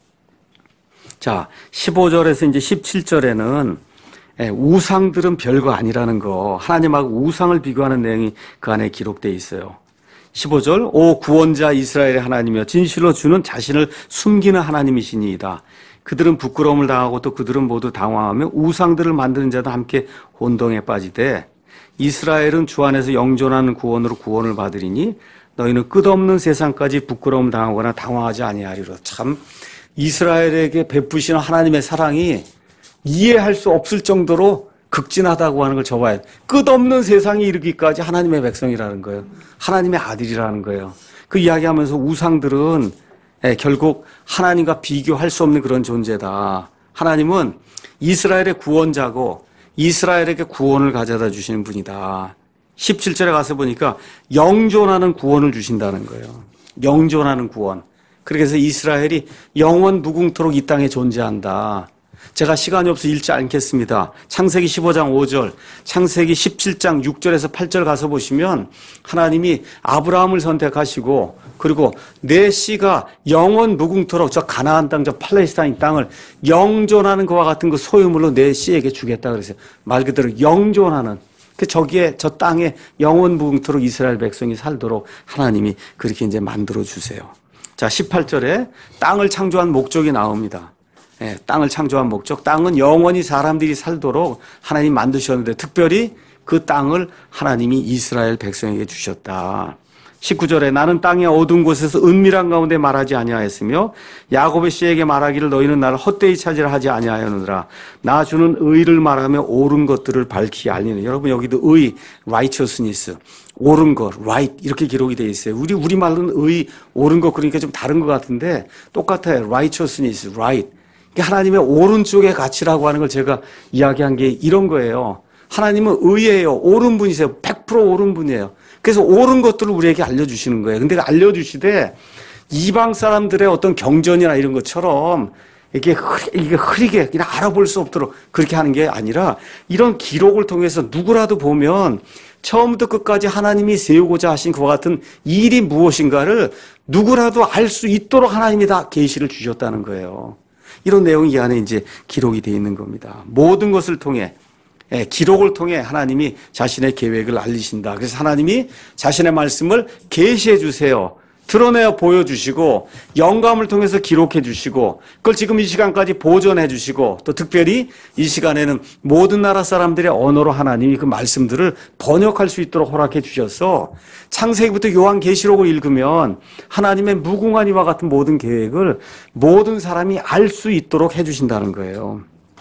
자, 십오 절에서 이제 십칠 절에는 우상들은 별거 아니라는 거, 하나님하고 우상을 비교하는 내용이 그 안에 기록되어 있어요. 십오 절, 오 구원자 이스라엘의 하나님이여 진실로 주는 자신을 숨기는 하나님이시니이다. 그들은 부끄러움을 당하고 또 그들은 모두 당황하며 우상들을 만드는 자도 함께 혼동에 빠지되 이스라엘은 주 안에서 영존하는 구원으로 구원을 받으리니 너희는 끝없는 세상까지 부끄러움 당하거나 당황하지 아니하리라. 참 이스라엘에게 베푸시는 하나님의 사랑이 이해할 수 없을 정도로 극진하다고 하는 걸 접어야 돼. 끝없는 세상에 이르기까지 하나님의 백성이라는 거예요. 하나님의 아들이라는 거예요. 그 이야기하면서 우상들은 결국 하나님과 비교할 수 없는 그런 존재다. 하나님은 이스라엘의 구원자고 이스라엘에게 구원을 가져다 주시는 분이다. 십칠 절에 가서 보니까 영존하는 구원을 주신다는 거예요. 영존하는 구원. 그래서 이스라엘이 영원 무궁토록 이 땅에 존재한다. 제가 시간이 없어 읽지 않겠습니다. 창세기 십오 장 오 절, 창세기 십칠 장 육 절에서 팔 절 가서 보시면 하나님이 아브라함을 선택하시고 그리고 내 씨가 영원 무궁토록 저 가나안 땅, 저 팔레스타인 땅을 영존하는 것과 같은 그 소유물로 내 씨에게 주겠다 그랬어요. 말 그대로 영존하는. 그 저기에 저 땅에 영원 무궁토록 이스라엘 백성이 살도록 하나님이 그렇게 이제 만들어 주세요. 자, 십팔 절에 땅을 창조한 목적이 나옵니다. 예, 땅을 창조한 목적. 땅은 영원히 사람들이 살도록 하나님 만드셨는데 특별히 그 땅을 하나님이 이스라엘 백성에게 주셨다. 십구 절에 나는 땅의 어두운 곳에서 은밀한 가운데 말하지 아니하였으며 야곱의 씨에게 말하기를 너희는 나를 헛되이 찾으라 하지 아니하였느니라. 나 주는 의를 말하며 옳은 것들을 밝히 알리는. 여러분 여기도 의, righteousness, 옳은 것, right 이렇게 기록이 되어 있어요. 우리 우리말로는 의, 옳은 것 그러니까 좀 다른 것 같은데 똑같아요. righteousness, right. 하나님의 오른쪽의 가치라고 하는 걸 제가 이야기한 게 이런 거예요. 하나님은 의예요. 옳은 분이세요. 백 퍼센트 옳은 분이에요. 그래서 옳은 것들을 우리에게 알려주시는 거예요. 근데 알려주시되 이방 사람들의 어떤 경전이나 이런 것처럼 이게, 흐, 이게 흐리게 그냥 알아볼 수 없도록 그렇게 하는 게 아니라 이런 기록을 통해서 누구라도 보면 처음부터 끝까지 하나님이 세우고자 하신 그와 같은 일이 무엇인가를 누구라도 알 수 있도록 하나님이 다 계시를 주셨다는 거예요. 이런 내용이 이 안에 이제 기록이 되어 있는 겁니다. 모든 것을 통해, 기록을 통해 하나님이 자신의 계획을 알리신다. 그래서 하나님이 자신의 말씀을 계시해 주세요. 드러내어 보여주시고 영감을 통해서 기록해 주시고 그걸 지금 이 시간까지 보존해 주시고 또 특별히 이 시간에는 모든 나라 사람들의 언어로 하나님이 그 말씀들을 번역할 수 있도록 허락해 주셔서 창세기부터 요한계시록을 읽으면 하나님의 무궁한 이와 같은 모든 계획을 모든 사람이 알 수 있도록 해 주신다는 거예요.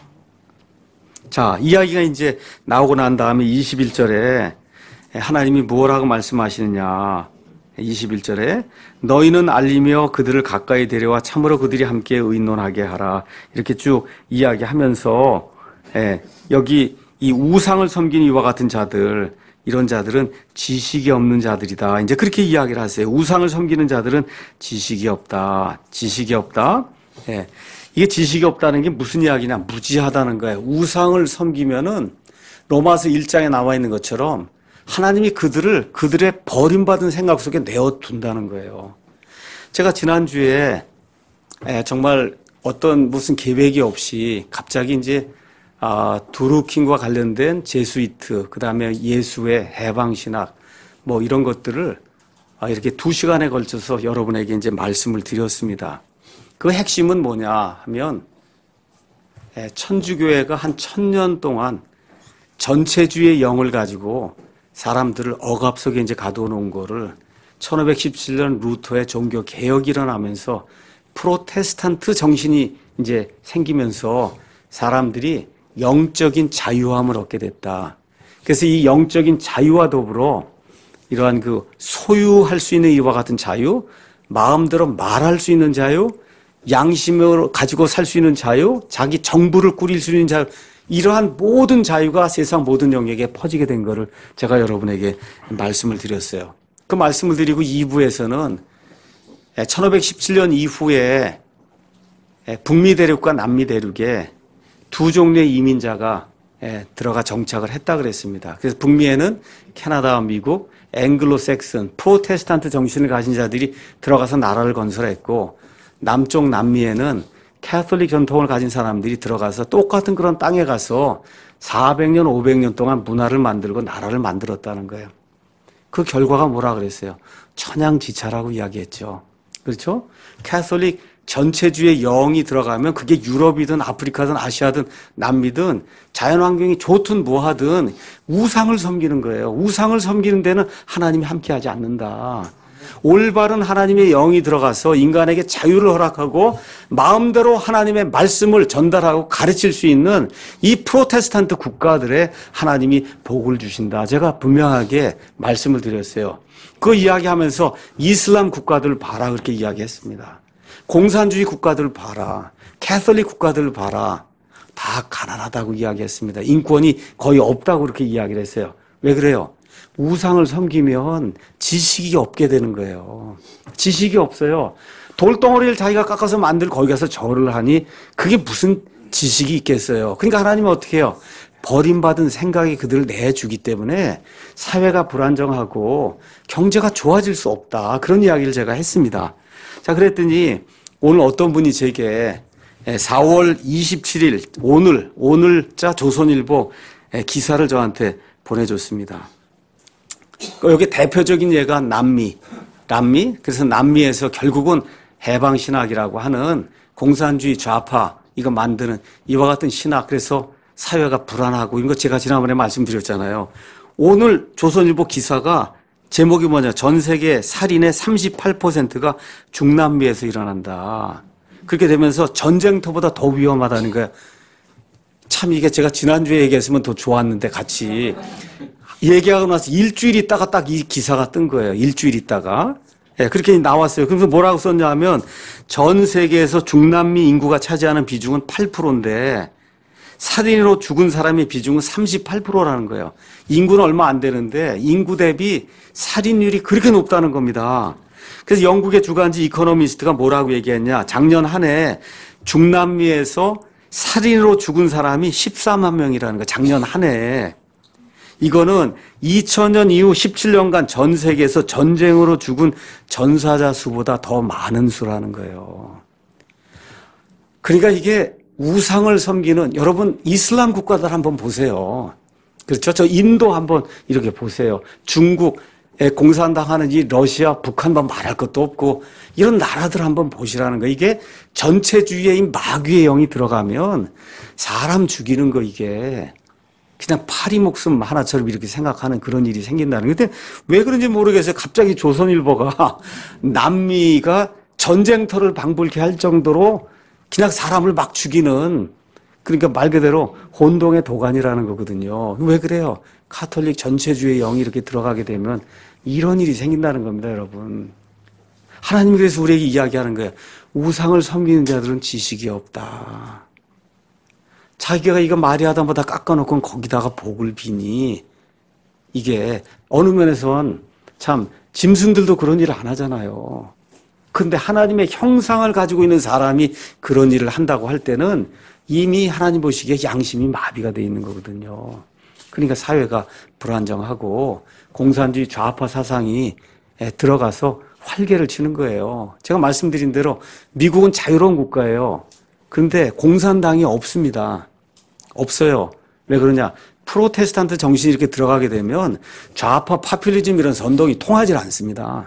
자, 이야기가 이제 나오고 난 다음에 이십일 절에 하나님이 뭐라고 말씀하시느냐. 이십일 절에 너희는 알리며 그들을 가까이 데려와 참으로 그들이 함께 의논하게 하라. 이렇게 쭉 이야기하면서 예, 여기 이 우상을 섬기는 이와 같은 자들 이런 자들은 지식이 없는 자들이다. 이제 그렇게 이야기를 하세요. 우상을 섬기는 자들은 지식이 없다. 지식이 없다. 예, 이게 지식이 없다는 게 무슨 이야기냐. 무지하다는 거예요. 우상을 섬기면은 로마서 일 장에 나와 있는 것처럼 하나님이 그들을 그들의 버림받은 생각 속에 내어둔다는 거예요. 제가 지난주에 정말 어떤 무슨 계획이 없이 갑자기 이제 두루킹과 관련된 제수이트, 그 다음에 예수의 해방신학 뭐 이런 것들을 이렇게 두 시간에 걸쳐서 여러분에게 이제 말씀을 드렸습니다. 그 핵심은 뭐냐 하면 천주교회가 한 천년 동안 전체주의 영을 가지고 사람들을 억압 속에 이제 가둬놓은 거를 천오백십칠 년 루터의 종교 개혁이 일어나면서 프로테스탄트 정신이 이제 생기면서 사람들이 영적인 자유함을 얻게 됐다. 그래서 이 영적인 자유와 더불어 이러한 그 소유할 수 있는 이와 같은 자유, 마음대로 말할 수 있는 자유, 양심을 가지고 살 수 있는 자유, 자기 정부를 꾸릴 수 있는 자유, 이러한 모든 자유가 세상 모든 영역에 퍼지게 된 것을 제가 여러분에게 말씀을 드렸어요. 그 말씀을 드리고 이 부에서는 천오백십칠 년 이후에 북미 대륙과 남미 대륙에 두 종류의 이민자가 들어가 정착을 했다 그랬습니다. 그래서 북미에는 캐나다와 미국, 앵글로색슨, 프로테스탄트 정신을 가진 자들이 들어가서 나라를 건설했고 남쪽 남미에는 캐톨릭 전통을 가진 사람들이 들어가서 똑같은 그런 땅에 가서 사백 년, 오백 년 동안 문화를 만들고 나라를 만들었다는 거예요. 그 결과가 뭐라 그랬어요? 천양지차라고 이야기했죠. 그렇죠? 캐톨릭 전체주의 영이 들어가면 그게 유럽이든 아프리카든 아시아든 남미든 자연환경이 좋든 뭐하든 우상을 섬기는 거예요. 우상을 섬기는 데는 하나님이 함께하지 않는다. 올바른 하나님의 영이 들어가서 인간에게 자유를 허락하고 마음대로 하나님의 말씀을 전달하고 가르칠 수 있는 이 프로테스탄트 국가들의 하나님이 복을 주신다. 제가 분명하게 말씀을 드렸어요. 그 이야기하면서 이슬람 국가들을 봐라 그렇게 이야기했습니다. 공산주의 국가들을 봐라. 캐톨릭 국가들을 봐라. 다 가난하다고 이야기했습니다. 인권이 거의 없다고 그렇게 이야기를 했어요. 왜 그래요? 우상을 섬기면 지식이 없게 되는 거예요. 지식이 없어요. 돌덩어리를 자기가 깎아서 만들고 거기 가서 절을 하니 그게 무슨 지식이 있겠어요. 그러니까 하나님은 어떻게 해요? 버림받은 생각이 그들을 내주기 때문에 사회가 불안정하고 경제가 좋아질 수 없다. 그런 이야기를 제가 했습니다. 자, 그랬더니 오늘 어떤 분이 제게 사월 이십칠일 오늘 오늘자 조선일보 기사를 저한테 보내줬습니다. 여기 대표적인 예가 남미, 남미. 그래서 남미에서 결국은 해방신학이라고 하는 공산주의 좌파 이거 만드는 이와 같은 신학. 그래서 사회가 불안하고 이거 제가 지난번에 말씀드렸잖아요. 오늘 조선일보 기사가 제목이 뭐냐? 전 세계 살인의 삼십팔 퍼센트가 중남미에서 일어난다. 그렇게 되면서 전쟁터보다 더 위험하다는 거예요. 참 이게 제가 지난주에 얘기했으면 더 좋았는데 같이 얘기하고 나서 일주일 있다가 딱 이 기사가 뜬 거예요. 일주일 있다가. 예, 그렇게 나왔어요. 그래서 뭐라고 썼냐 하면 전 세계에서 중남미 인구가 차지하는 비중은 팔 퍼센트인데 살인으로 죽은 사람의 비중은 삼십팔 퍼센트라는 거예요. 인구는 얼마 안 되는데 인구 대비 살인율이 그렇게 높다는 겁니다. 그래서 영국의 주간지 이코노미스트가 뭐라고 얘기했냐. 작년 한 해 중남미에서 살인으로 죽은 사람이 십사만 명이라는 거예요. 작년 한 해. 이거는 이천 년 이후 십칠 년간 전 세계에서 전쟁으로 죽은 전사자 수보다 더 많은 수라는 거예요. 그러니까 이게 우상을 섬기는 여러분 이슬람 국가들 한번 보세요. 그렇죠? 저 인도 한번 이렇게 보세요. 중국에 공산당하는 이 러시아, 북한만 말할 것도 없고 이런 나라들 한번 보시라는 거예요. 이게 전체주의의 이 마귀의 영이 들어가면 사람 죽이는 거 이게 그냥 파리 목숨 하나처럼 이렇게 생각하는 그런 일이 생긴다는. 근데 왜 그런지 모르겠어요. 갑자기 조선일보가 남미가 전쟁터를 방불케 할 정도로 그냥 사람을 막 죽이는 그러니까 말 그대로 혼동의 도가니라는 거거든요. 왜 그래요? 카톨릭 전체주의 영이 이렇게 들어가게 되면 이런 일이 생긴다는 겁니다, 여러분. 하나님이 그래서 우리에게 이야기하는 거예요. 우상을 섬기는 자들은 지식이 없다. 자기가 이거 말이 하다보다 깎아놓고 거기다가 복을 비니 이게 어느 면에선 참 짐승들도 그런 일을 안 하잖아요. 근데 하나님의 형상을 가지고 있는 사람이 그런 일을 한다고 할 때는 이미 하나님 보시기에 양심이 마비가 돼 있는 거거든요. 그러니까 사회가 불안정하고 공산주의 좌파 사상이 들어가서 활개를 치는 거예요. 제가 말씀드린 대로 미국은 자유로운 국가예요. 그런데 공산당이 없습니다. 없어요. 왜 그러냐? 프로테스탄트 정신이 이렇게 들어가게 되면 좌파 파퓰리즘 이런 선동이 통하지 않습니다.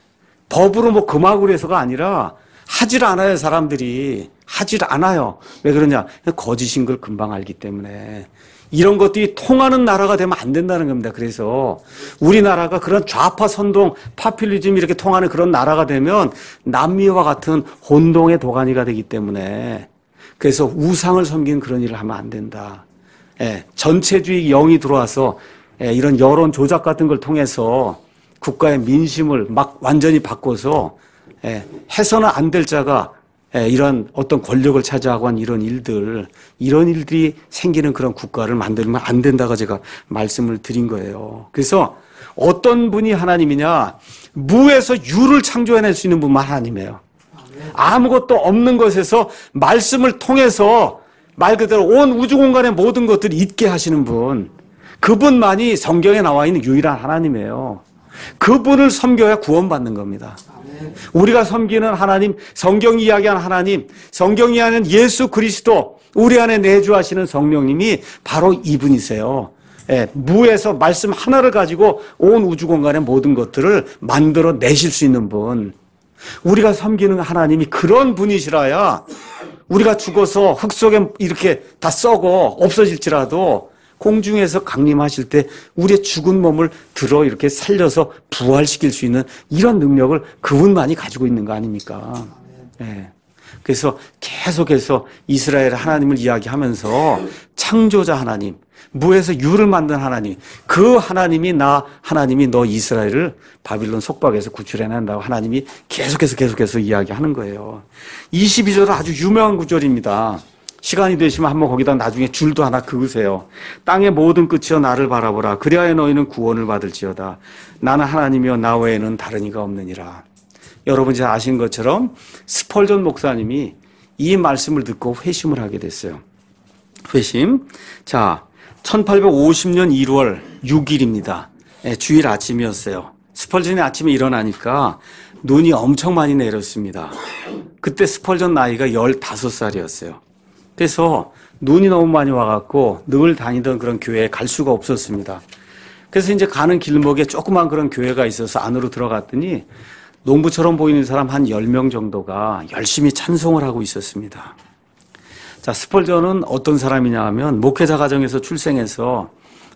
법으로 뭐 금하고 해서가 아니라 하질 않아요, 사람들이. 하질 않아요. 왜 그러냐? 거짓인 걸 금방 알기 때문에. 이런 것들이 통하는 나라가 되면 안 된다는 겁니다. 그래서 우리나라가 그런 좌파 선동, 파퓰리즘이 이렇게 통하는 그런 나라가 되면 남미와 같은 혼동의 도가니가 되기 때문에 그래서 우상을 섬기는 그런 일을 하면 안 된다. 예, 전체주의 영이 들어와서 예, 이런 여론 조작 같은 걸 통해서 국가의 민심을 막 완전히 바꿔서 예, 해서는 안 될 자가 예, 이런 어떤 권력을 차지하고 한 이런 일들, 이런 일들이 생기는 그런 국가를 만들면 안 된다고 제가 말씀을 드린 거예요. 그래서 어떤 분이 하나님이냐? 무에서 유를 창조해낼 수 있는 분만 하나님이에요. 아무것도 없는 것에서 말씀을 통해서 말 그대로 온 우주 공간의 모든 것들을 있게 하시는 분, 그분만이 성경에 나와 있는 유일한 하나님이에요. 그분을 섬겨야 구원받는 겁니다. 우리가 섬기는 하나님, 성경이 이야기하는 하나님, 성경이 이야기하는 예수 그리스도, 우리 안에 내주하시는 성령님이 바로 이분이세요. 예, 무에서 말씀 하나를 가지고 온 우주 공간의 모든 것들을 만들어 내실 수 있는 분. 우리가 섬기는 하나님이 그런 분이시라야 우리가 죽어서 흙 속에 이렇게 다 썩어 없어질지라도 공중에서 강림하실 때 우리의 죽은 몸을 들어 이렇게 살려서 부활시킬 수 있는 이런 능력을 그분만이 가지고 있는 거 아닙니까? 예. 그래서 계속해서 이스라엘 하나님을 이야기하면서 창조자 하나님, 무에서 유를 만든 하나님, 그 하나님이 나 하나님이 너 이스라엘을 바빌론 속박에서 구출해낸다고 하나님이 계속해서 계속해서 이야기하는 거예요. 이십이 절은 아주 유명한 구절입니다. 시간이 되시면 한번 거기다 나중에 줄도 하나 그으세요. 땅의 모든 끝이여 나를 바라보라. 그리하여 너희는 구원을 받을지어다. 나는 하나님이여 나 외에는 다른 이가 없느니라. 여러분 잘 아시는 것처럼 스펄전 목사님이 이 말씀을 듣고 회심을 하게 됐어요. 회심. 자, 천팔백오십 년 일월 육 일입니다. 예, 주일 아침이었어요. 스펄전이 아침에 일어나니까 눈이 엄청 많이 내렸습니다. 그때 스펄전 나이가 열다섯 살이었어요. 그래서 눈이 너무 많이 와갖고 늘 다니던 그런 교회에 갈 수가 없었습니다. 그래서 이제 가는 길목에 조그만 그런 교회가 있어서 안으로 들어갔더니 농부처럼 보이는 사람 한 열 명 정도가 열심히 찬송을 하고 있었습니다. 자, 스펄전은 어떤 사람이냐 하면 목회자 가정에서 출생해서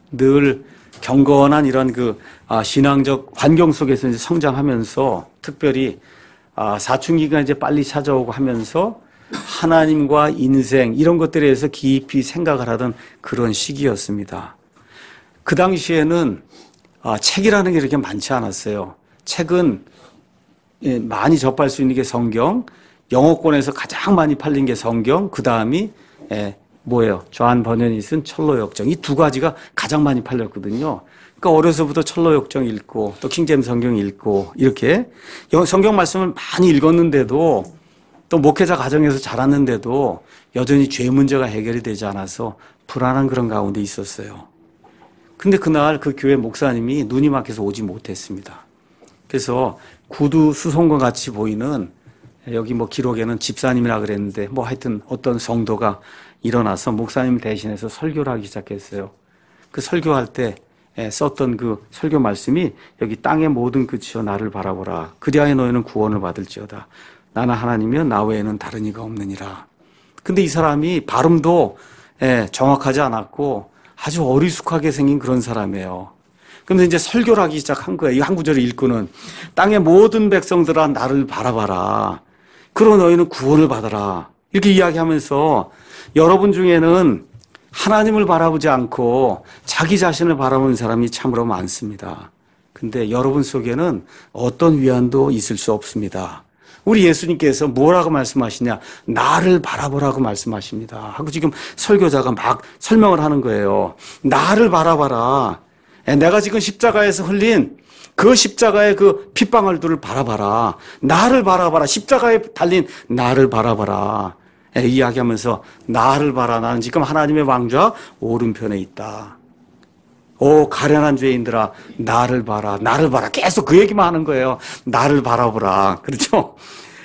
늘 경건한 이런 그 아, 신앙적 환경 속에서 이제 성장하면서 특별히 아, 사춘기가 이제 빨리 찾아오고 하면서 하나님과 인생 이런 것들에 대해서 깊이 생각을 하던 그런 시기였습니다. 그 당시에는 아, 책이라는 게 이렇게 많지 않았어요. 책은 예, 많이 접할 수 있는 게 성경, 영어권에서 가장 많이 팔린 게 성경, 그 다음이 예, 뭐예요? 조한 버년이 쓴 철로역정. 이 두 가지가 가장 많이 팔렸거든요. 그러니까 어려서부터 철로역정 읽고 또 킹제임스 성경 읽고 이렇게 성경 말씀을 많이 읽었는데도 또 목회자 가정에서 자랐는데도 여전히 죄 문제가 해결이 되지 않아서 불안한 그런 가운데 있었어요. 근데 그날 그 교회 목사님이 눈이 막혀서 오지 못했습니다. 그래서 구두 수송과 같이 보이는 여기 뭐 기록에는 집사님이라 그랬는데 뭐 하여튼 어떤 성도가 일어나서 목사님 대신해서 설교를 하기 시작했어요. 그 설교할 때 썼던 그 설교 말씀이 여기 땅의 모든 끝이여 나를 바라보라. 그리하여 너희는 구원을 받을지어다. 나는 하나님이여 나 외에는 다른 이가 없느니라. 근데 이 사람이 발음도 정확하지 않았고 아주 어리숙하게 생긴 그런 사람이에요. 근데 이제 설교를 하기 시작한 거예요. 이 한 구절을 읽고는 땅의 모든 백성들아 나를 바라봐라. 그러 너희는 구원을 받아라. 이렇게 이야기하면서 여러분 중에는 하나님을 바라보지 않고 자기 자신을 바라보는 사람이 참으로 많습니다. 근데 여러분 속에는 어떤 위안도 있을 수 없습니다. 우리 예수님께서 뭐라고 말씀하시냐? 나를 바라보라고 말씀하십니다. 하고 지금 설교자가 막 설명을 하는 거예요. 나를 바라봐라. 내가 지금 십자가에서 흘린 그 십자가의 그 핏방울들을 바라봐라. 나를 바라봐라. 십자가에 달린 나를 바라봐라. 이야기하면서 나를 봐라. 나는 지금 하나님의 왕좌 오른편에 있다. 오 가련한 죄인들아 나를 봐라. 나를 봐라. 계속 그 얘기만 하는 거예요. 나를 바라보라. 그렇죠?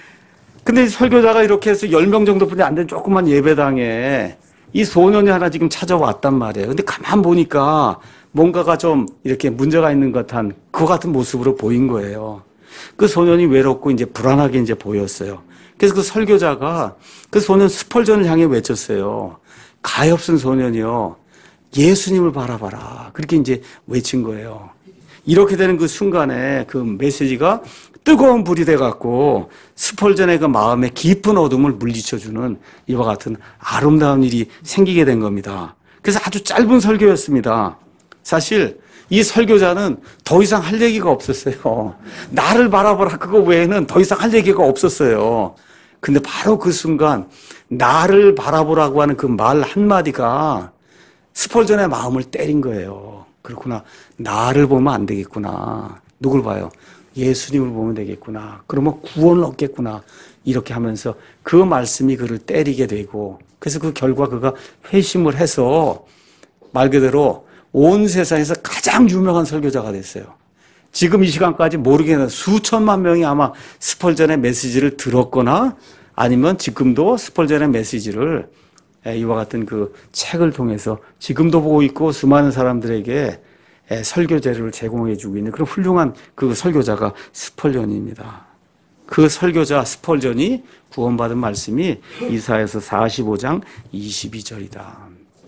근데 설교자가 이렇게 해서 열 명 정도뿐이 안 된 조그만 예배당에 이 소년이 하나 지금 찾아왔단 말이에요. 근데 가만 보니까 뭔가가 좀 이렇게 문제가 있는 듯한 그 같은 모습으로 보인 거예요. 그 소년이 외롭고 이제 불안하게 이제 보였어요. 그래서 그 설교자가 그 소년 스펄전을 향해 외쳤어요. 가엾은 소년이요. 예수님을 바라봐라. 그렇게 이제 외친 거예요. 이렇게 되는 그 순간에 그 메시지가 뜨거운 불이 돼갖고 스펄전의 그 마음에 깊은 어둠을 물리쳐주는 이와 같은 아름다운 일이 생기게 된 겁니다. 그래서 아주 짧은 설교였습니다. 사실 이 설교자는 더 이상 할 얘기가 없었어요. 나를 바라보라 그거 외에는 더 이상 할 얘기가 없었어요. 근데 바로 그 순간 나를 바라보라고 하는 그 말 한마디가 스펄전의 마음을 때린 거예요. 그렇구나. 나를 보면 안 되겠구나. 누굴 봐요? 예수님을 보면 되겠구나. 그러면 구원을 얻겠구나. 이렇게 하면서 그 말씀이 그를 때리게 되고 그래서 그 결과 그가 회심을 해서 말 그대로 온 세상에서 가장 유명한 설교자가 됐어요. 지금 이 시간까지 모르겠는 수천만 명이 아마 스펄전의 메시지를 들었거나 아니면 지금도 스펄전의 메시지를 이와 같은 그 책을 통해서 지금도 보고 있고 수많은 사람들에게 설교 재료를 제공해 주고 있는 그런 훌륭한 그 설교자가 스펄전입니다. 그 설교자 스펄전이 구원받은 말씀이 이사야서 사십오 장 이십이 절이다.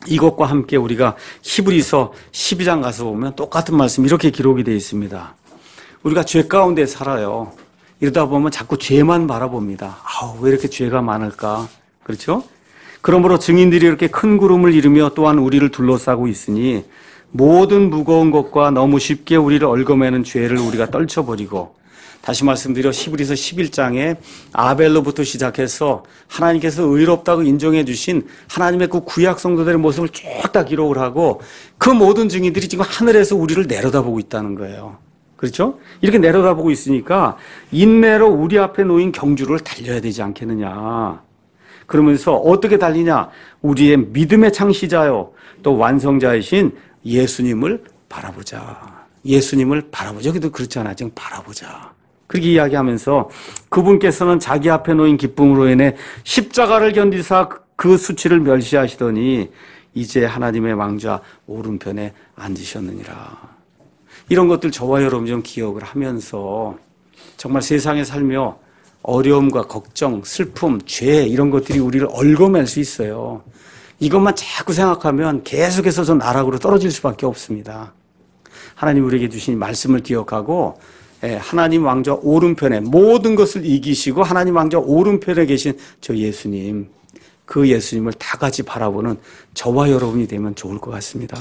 이것과 함께 우리가 히브리서 십이 장 가서 보면 똑같은 말씀 이렇게 기록이 되어 있습니다. 우리가 죄 가운데 살아요. 이러다 보면 자꾸 죄만 바라봅니다. 아우, 왜 이렇게 죄가 많을까? 그렇죠? 그러므로 증인들이 이렇게 큰 구름을 이루며 또한 우리를 둘러싸고 있으니 모든 무거운 것과 너무 쉽게 우리를 얽어매는 죄를 우리가 떨쳐버리고, 다시 말씀드려 히브리서 십일 장에 아벨로부터 시작해서 하나님께서 의롭다고 인정해 주신 하나님의 그 구약 성도들의 모습을 쭉 다 기록을 하고 그 모든 증인들이 지금 하늘에서 우리를 내려다보고 있다는 거예요. 그렇죠? 이렇게 내려다보고 있으니까 인내로 우리 앞에 놓인 경주를 달려야 되지 않겠느냐. 그러면서 어떻게 달리냐? 우리의 믿음의 창시자요 또 완성자이신 예수님을 바라보자. 예수님을 바라보자. 여기도 그렇잖아. 지금 바라보자. 그렇게 이야기하면서 그분께서는 자기 앞에 놓인 기쁨으로 인해 십자가를 견디사 그 수치를 멸시하시더니 이제 하나님의 왕좌 오른편에 앉으셨느니라. 이런 것들 저와 여러분 좀 기억을 하면서 정말 세상에 살며 어려움과 걱정, 슬픔, 죄 이런 것들이 우리를 얽어맬 수 있어요. 이것만 자꾸 생각하면 계속해서 저 나락으로 떨어질 수밖에 없습니다. 하나님 우리에게 주신 말씀을 기억하고 하나님 왕좌 오른편에 모든 것을 이기시고 하나님 왕좌 오른편에 계신 저 예수님, 그 예수님을 다 같이 바라보는 저와 여러분이 되면 좋을 것 같습니다.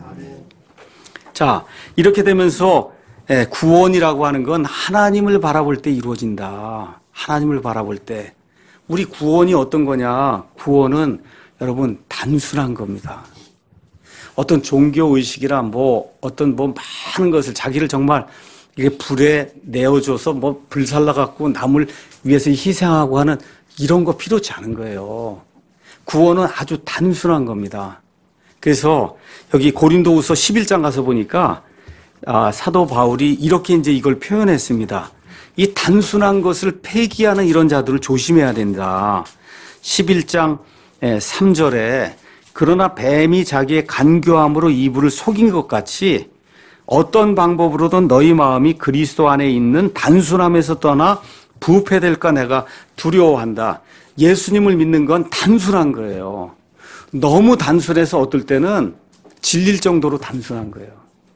자, 이렇게 되면서 구원이라고 하는 건 하나님을 바라볼 때 이루어진다. 하나님을 바라볼 때. 우리 구원이 어떤 거냐? 구원은 여러분 단순한 겁니다. 어떤 종교의식이라 뭐 어떤 뭐 많은 것을 자기를 정말 이게 불에 내어줘서 뭐 불살라갖고 남을 위해서 희생하고 하는 이런 거 필요치 않은 거예요. 구원은 아주 단순한 겁니다. 그래서 여기 고린도후서 십일 장 가서 보니까 아, 사도 바울이 이렇게 이제 이걸 표현했습니다. 이 단순한 것을 폐기하는 이런 자들을 조심해야 된다. 십일 장 삼 절에 그러나 뱀이 자기의 간교함으로 이불을 속인 것 같이 어떤 방법으로든 너희 마음이 그리스도 안에 있는 단순함에서 떠나 부패될까 내가 두려워한다. 예수님을 믿는 건 단순한 거예요. 너무 단순해서 어떨 때는 질릴 정도로 단순한 거예요.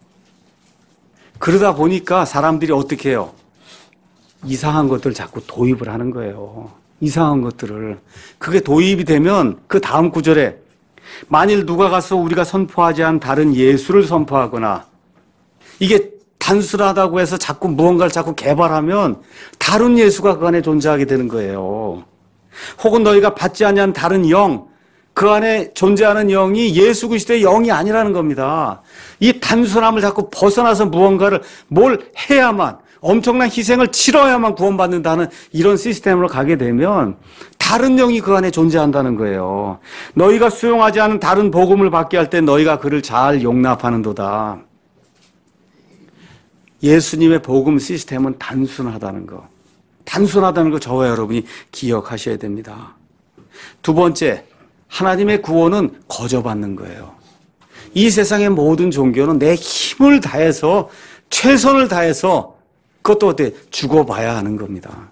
그러다 보니까 사람들이 어떻게 해요? 이상한 것들 자꾸 도입을 하는 거예요. 이상한 것들을. 그게 도입이 되면 그 다음 구절에 만일 누가 가서 우리가 선포하지 않은 다른 예수를 선포하거나 이게 단순하다고 해서 자꾸 무언가를 자꾸 개발하면 다른 예수가 그 안에 존재하게 되는 거예요. 혹은 너희가 받지 않는 다른 영, 그 안에 존재하는 영이 예수 그리스도의 영이 아니라는 겁니다. 이 단순함을 자꾸 벗어나서 무언가를 뭘 해야만, 엄청난 희생을 치러야만 구원받는다는 이런 시스템으로 가게 되면 다른 영이 그 안에 존재한다는 거예요. 너희가 수용하지 않은 다른 복음을 받게 할 때 너희가 그를 잘 용납하는도다. 예수님의 복음 시스템은 단순하다는 거. 단순하다는 거 저와 여러분이 기억하셔야 됩니다. 두 번째, 하나님의 구원은 거저받는 거예요. 이 세상의 모든 종교는 내 힘을 다해서 최선을 다해서 그것도 어때? 죽어봐야 하는 겁니다.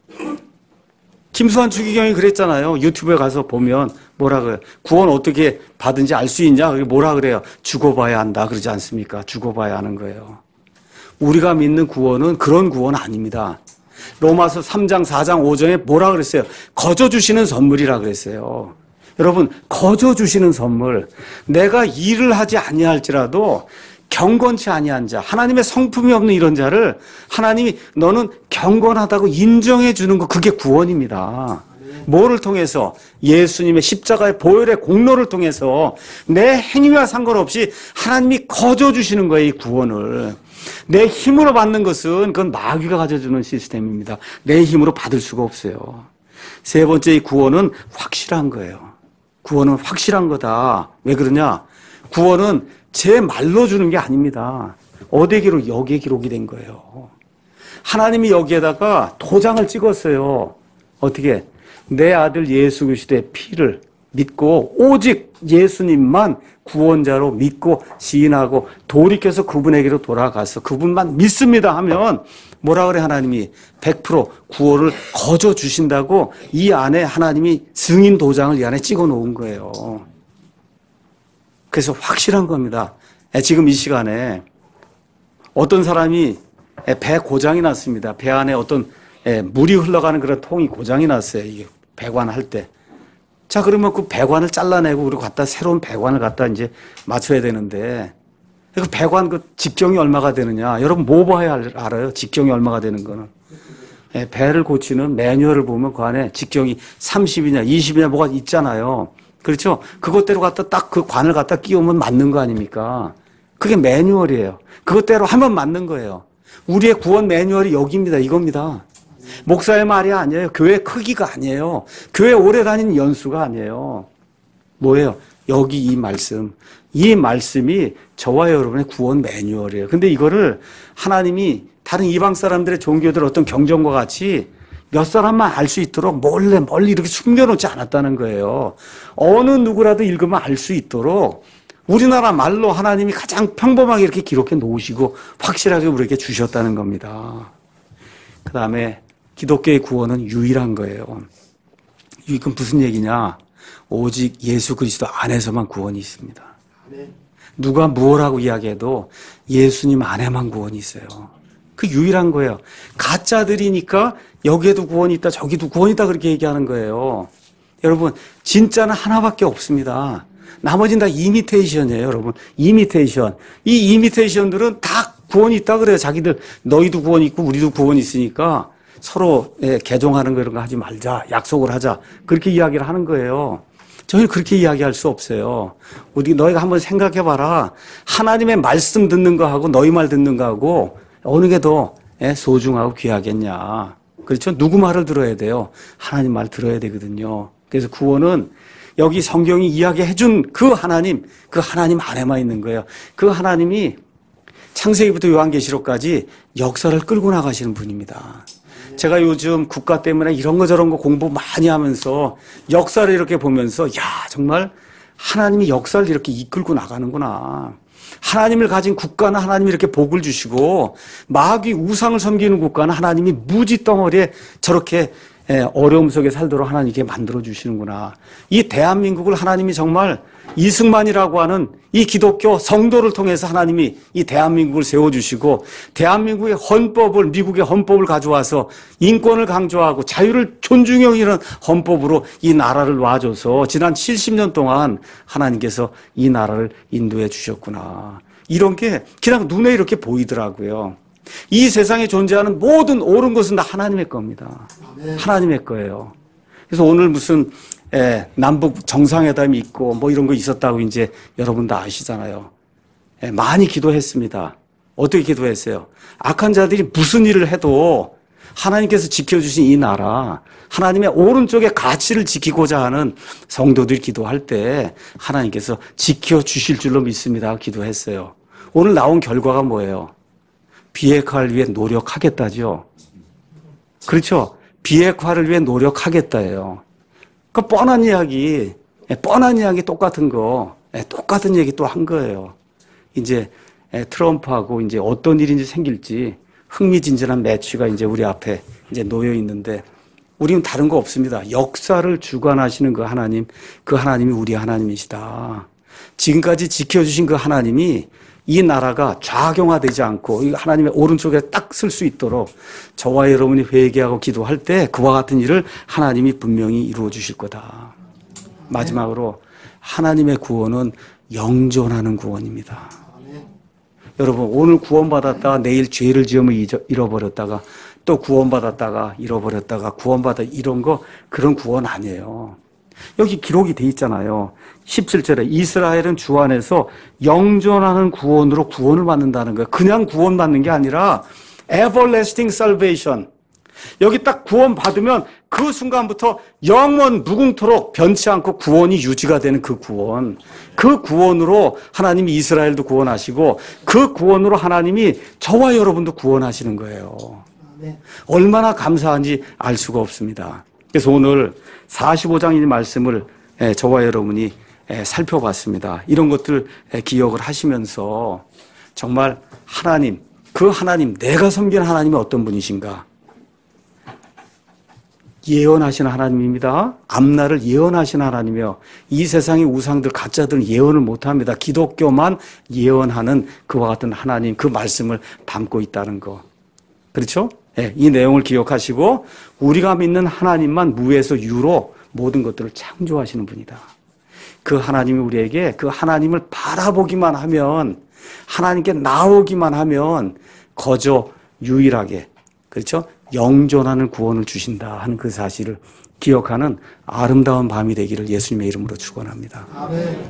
김수환 주기경이 그랬잖아요. 유튜브에 가서 보면 뭐라 그래요? 구원 어떻게 받은지 알 수 있냐? 그게 뭐라 그래요? 죽어봐야 한다 그러지 않습니까? 죽어봐야 하는 거예요. 우리가 믿는 구원은 그런 구원 아닙니다. 로마서 삼 장 사 장 오 장에 뭐라 그랬어요? 거저 주시는 선물이라 그랬어요. 여러분, 거저 주시는 선물. 내가 일을 하지 아니할지라도 경건치 아니한 자, 하나님의 성품이 없는 이런 자를 하나님이 너는 경건하다고 인정해 주는 거, 그게 구원입니다. 뭐를 통해서? 예수님의 십자가의 보혈의 공로를 통해서 내 행위와 상관없이 하나님이 거저 주시는 거예요, 이 구원을. 내 힘으로 받는 것은 그건 마귀가 가져주는 시스템입니다. 내 힘으로 받을 수가 없어요. 세 번째, 이 구원은 확실한 거예요. 구원은 확실한 거다. 왜 그러냐? 구원은 제 말로 주는 게 아닙니다. 어디에 기록? 여기에 기록이 된 거예요. 하나님이 여기에다가 도장을 찍었어요. 어떻게? 내 아들 예수 그리스도의 피를 믿고 오직 예수님만 구원자로 믿고 시인하고 돌이켜서 그분에게로 돌아가서 그분만 믿습니다 하면 뭐라 그래? 하나님이 백 퍼센트 구원을 거저 주신다고 이 안에 하나님이 승인 도장을 이 안에 찍어 놓은 거예요. 그래서 확실한 겁니다. 지금 이 시간에 어떤 사람이 배 고장이 났습니다. 배 안에 어떤 물이 흘러가는 그런 통이 고장이 났어요. 이게 배관할 때. 자, 그러면 그 배관을 잘라내고 그리고 갖다 새로운 배관을 갖다 이제 맞춰야 되는데 그 배관 그 직경이 얼마가 되느냐. 여러분 뭐 봐야 알아요? 직경이 얼마가 되는 거는. 배를 고치는 매뉴얼을 보면 그 안에 직경이 삼십이냐 이십이냐 뭐가 있잖아요. 그렇죠? 그것대로 갖다 딱 그 관을 갖다 끼우면 맞는 거 아닙니까? 그게 매뉴얼이에요. 그것대로 하면 맞는 거예요. 우리의 구원 매뉴얼이 여기입니다. 이겁니다. 목사의 말이 아니에요. 교회 크기가 아니에요. 교회 오래 다닌 연수가 아니에요. 뭐예요? 여기 이 말씀. 이 말씀이 저와 여러분의 구원 매뉴얼이에요. 근데 이거를 하나님이 다른 이방 사람들의 종교들 어떤 경전과 같이 몇 사람만 알 수 있도록 몰래 멀리 이렇게 숨겨놓지 않았다는 거예요. 어느 누구라도 읽으면 알 수 있도록 우리나라 말로 하나님이 가장 평범하게 이렇게 기록해 놓으시고 확실하게 우리에게 주셨다는 겁니다. 그 다음에 기독교의 구원은 유일한 거예요. 이건 무슨 얘기냐? 오직 예수 그리스도 안에서만 구원이 있습니다. 누가 무엇하고 이야기해도 예수님 안에만 구원이 있어요. 그 유일한 거예요. 가짜들이니까 여기에도 구원이 있다 저기도 구원이 있다 그렇게 얘기하는 거예요. 여러분 진짜는 하나밖에 없습니다. 나머지는 다 이미테이션이에요. 여러분 이미테이션. 이 이미테이션들은 다 구원이 있다 그래요. 자기들 너희도 구원이 있고 우리도 구원이 있으니까 서로 개종하는 거 이런 거 하지 말자. 약속을 하자. 그렇게 이야기를 하는 거예요. 저희는 그렇게 이야기할 수 없어요. 우리 너희가 한번 생각해봐라. 하나님의 말씀 듣는 거하고 너희 말 듣는 거하고 어느 게 더 소중하고 귀하겠냐. 그렇죠? 누구 말을 들어야 돼요? 하나님 말 들어야 되거든요. 그래서 구원은 여기 성경이 이야기해 준 그 하나님, 그 하나님 안에만 있는 거예요. 그 하나님이 창세기부터 요한계시록까지 역사를 끌고 나가시는 분입니다. 제가 요즘 국가 때문에 이런 거 저런 거 공부 많이 하면서 역사를 이렇게 보면서 야 정말 하나님이 역사를 이렇게 이끌고 나가는구나. 하나님을 가진 국가는 하나님이 이렇게 복을 주시고 마귀 우상을 섬기는 국가는 하나님이 무지 덩어리에 저렇게 어려움 속에 살도록 하나님께 만들어 주시는구나. 이 대한민국을 하나님이 정말 이승만이라고 하는 이 기독교 성도를 통해서 하나님이 이 대한민국을 세워주시고 대한민국의 헌법을 미국의 헌법을 가져와서 인권을 강조하고 자유를 존중해 여기는 헌법으로 이 나라를 놔줘서 지난 칠십 년 동안 하나님께서 이 나라를 인도해 주셨구나. 이런 게 그냥 눈에 이렇게 보이더라고요. 이 세상에 존재하는 모든 옳은 것은 다 하나님의 겁니다. 하나님의 거예요. 그래서 오늘 무슨 예, 남북 정상회담이 있고 뭐 이런 거 있었다고 이제 여러분 다 아시잖아요. 예, 많이 기도했습니다. 어떻게 기도했어요? 악한 자들이 무슨 일을 해도 하나님께서 지켜주신 이 나라, 하나님의 오른쪽의 가치를 지키고자 하는 성도들이 기도할 때 하나님께서 지켜주실 줄로 믿습니다. 기도했어요. 오늘 나온 결과가 뭐예요? 비핵화를 위해 노력하겠다죠. 그렇죠? 비핵화를 위해 노력하겠다예요. 그 뻔한 이야기, 뻔한 이야기 똑같은 거, 똑같은 얘기 또 한 거예요. 이제 트럼프하고 이제 어떤 일인지 생길지 흥미진진한 매치가 이제 우리 앞에 이제 놓여 있는데 우리는 다른 거 없습니다. 역사를 주관하시는 그 하나님, 그 하나님이 우리 하나님이시다. 지금까지 지켜주신 그 하나님이 이 나라가 좌경화되지 않고 하나님의 오른쪽에 딱 쓸 수 있도록 저와 여러분이 회개하고 기도할 때 그와 같은 일을 하나님이 분명히 이루어 주실 거다. 마지막으로 하나님의 구원은 영존하는 구원입니다. 여러분 오늘 구원받았다가 내일 죄를 지으면 잃어버렸다가 또 구원받았다가 잃어버렸다가 구원받아 이런 거 그런 구원 아니에요. 여기 기록이 돼 있잖아요. 십칠 절에 이스라엘은 주 안에서 영존하는 구원으로 구원을 받는다는 거예요. 그냥 구원받는 게 아니라 everlasting salvation. 여기 딱 구원받으면 그 순간부터 영원 무궁토록 변치 않고 구원이 유지가 되는 그 구원. 그 구원으로 하나님이 이스라엘도 구원하시고 그 구원으로 하나님이 저와 여러분도 구원하시는 거예요. 얼마나 감사한지 알 수가 없습니다. 그래서 오늘 사십오 장의 말씀을 저와 여러분이 살펴봤습니다. 이런 것들 기억을 하시면서 정말 하나님, 그 하나님, 내가 섬기는 하나님이 어떤 분이신가? 예언하시는 하나님입니다. 앞날을 예언하시는 하나님이요. 이 세상의 우상들, 가짜들은 예언을 못합니다. 기독교만 예언하는 그와 같은 하나님, 그 말씀을 담고 있다는 거. 그렇죠? 네, 이 내용을 기억하시고 우리가 믿는 하나님만 무에서 유로 모든 것들을 창조하시는 분이다. 그 하나님이 우리에게 그 하나님을 바라보기만 하면, 하나님께 나오기만 하면 거저 유일하게, 그렇죠? 영존하는 구원을 주신다 하는 그 사실을 기억하는 아름다운 밤이 되기를 예수님의 이름으로 축원합니다. 아멘.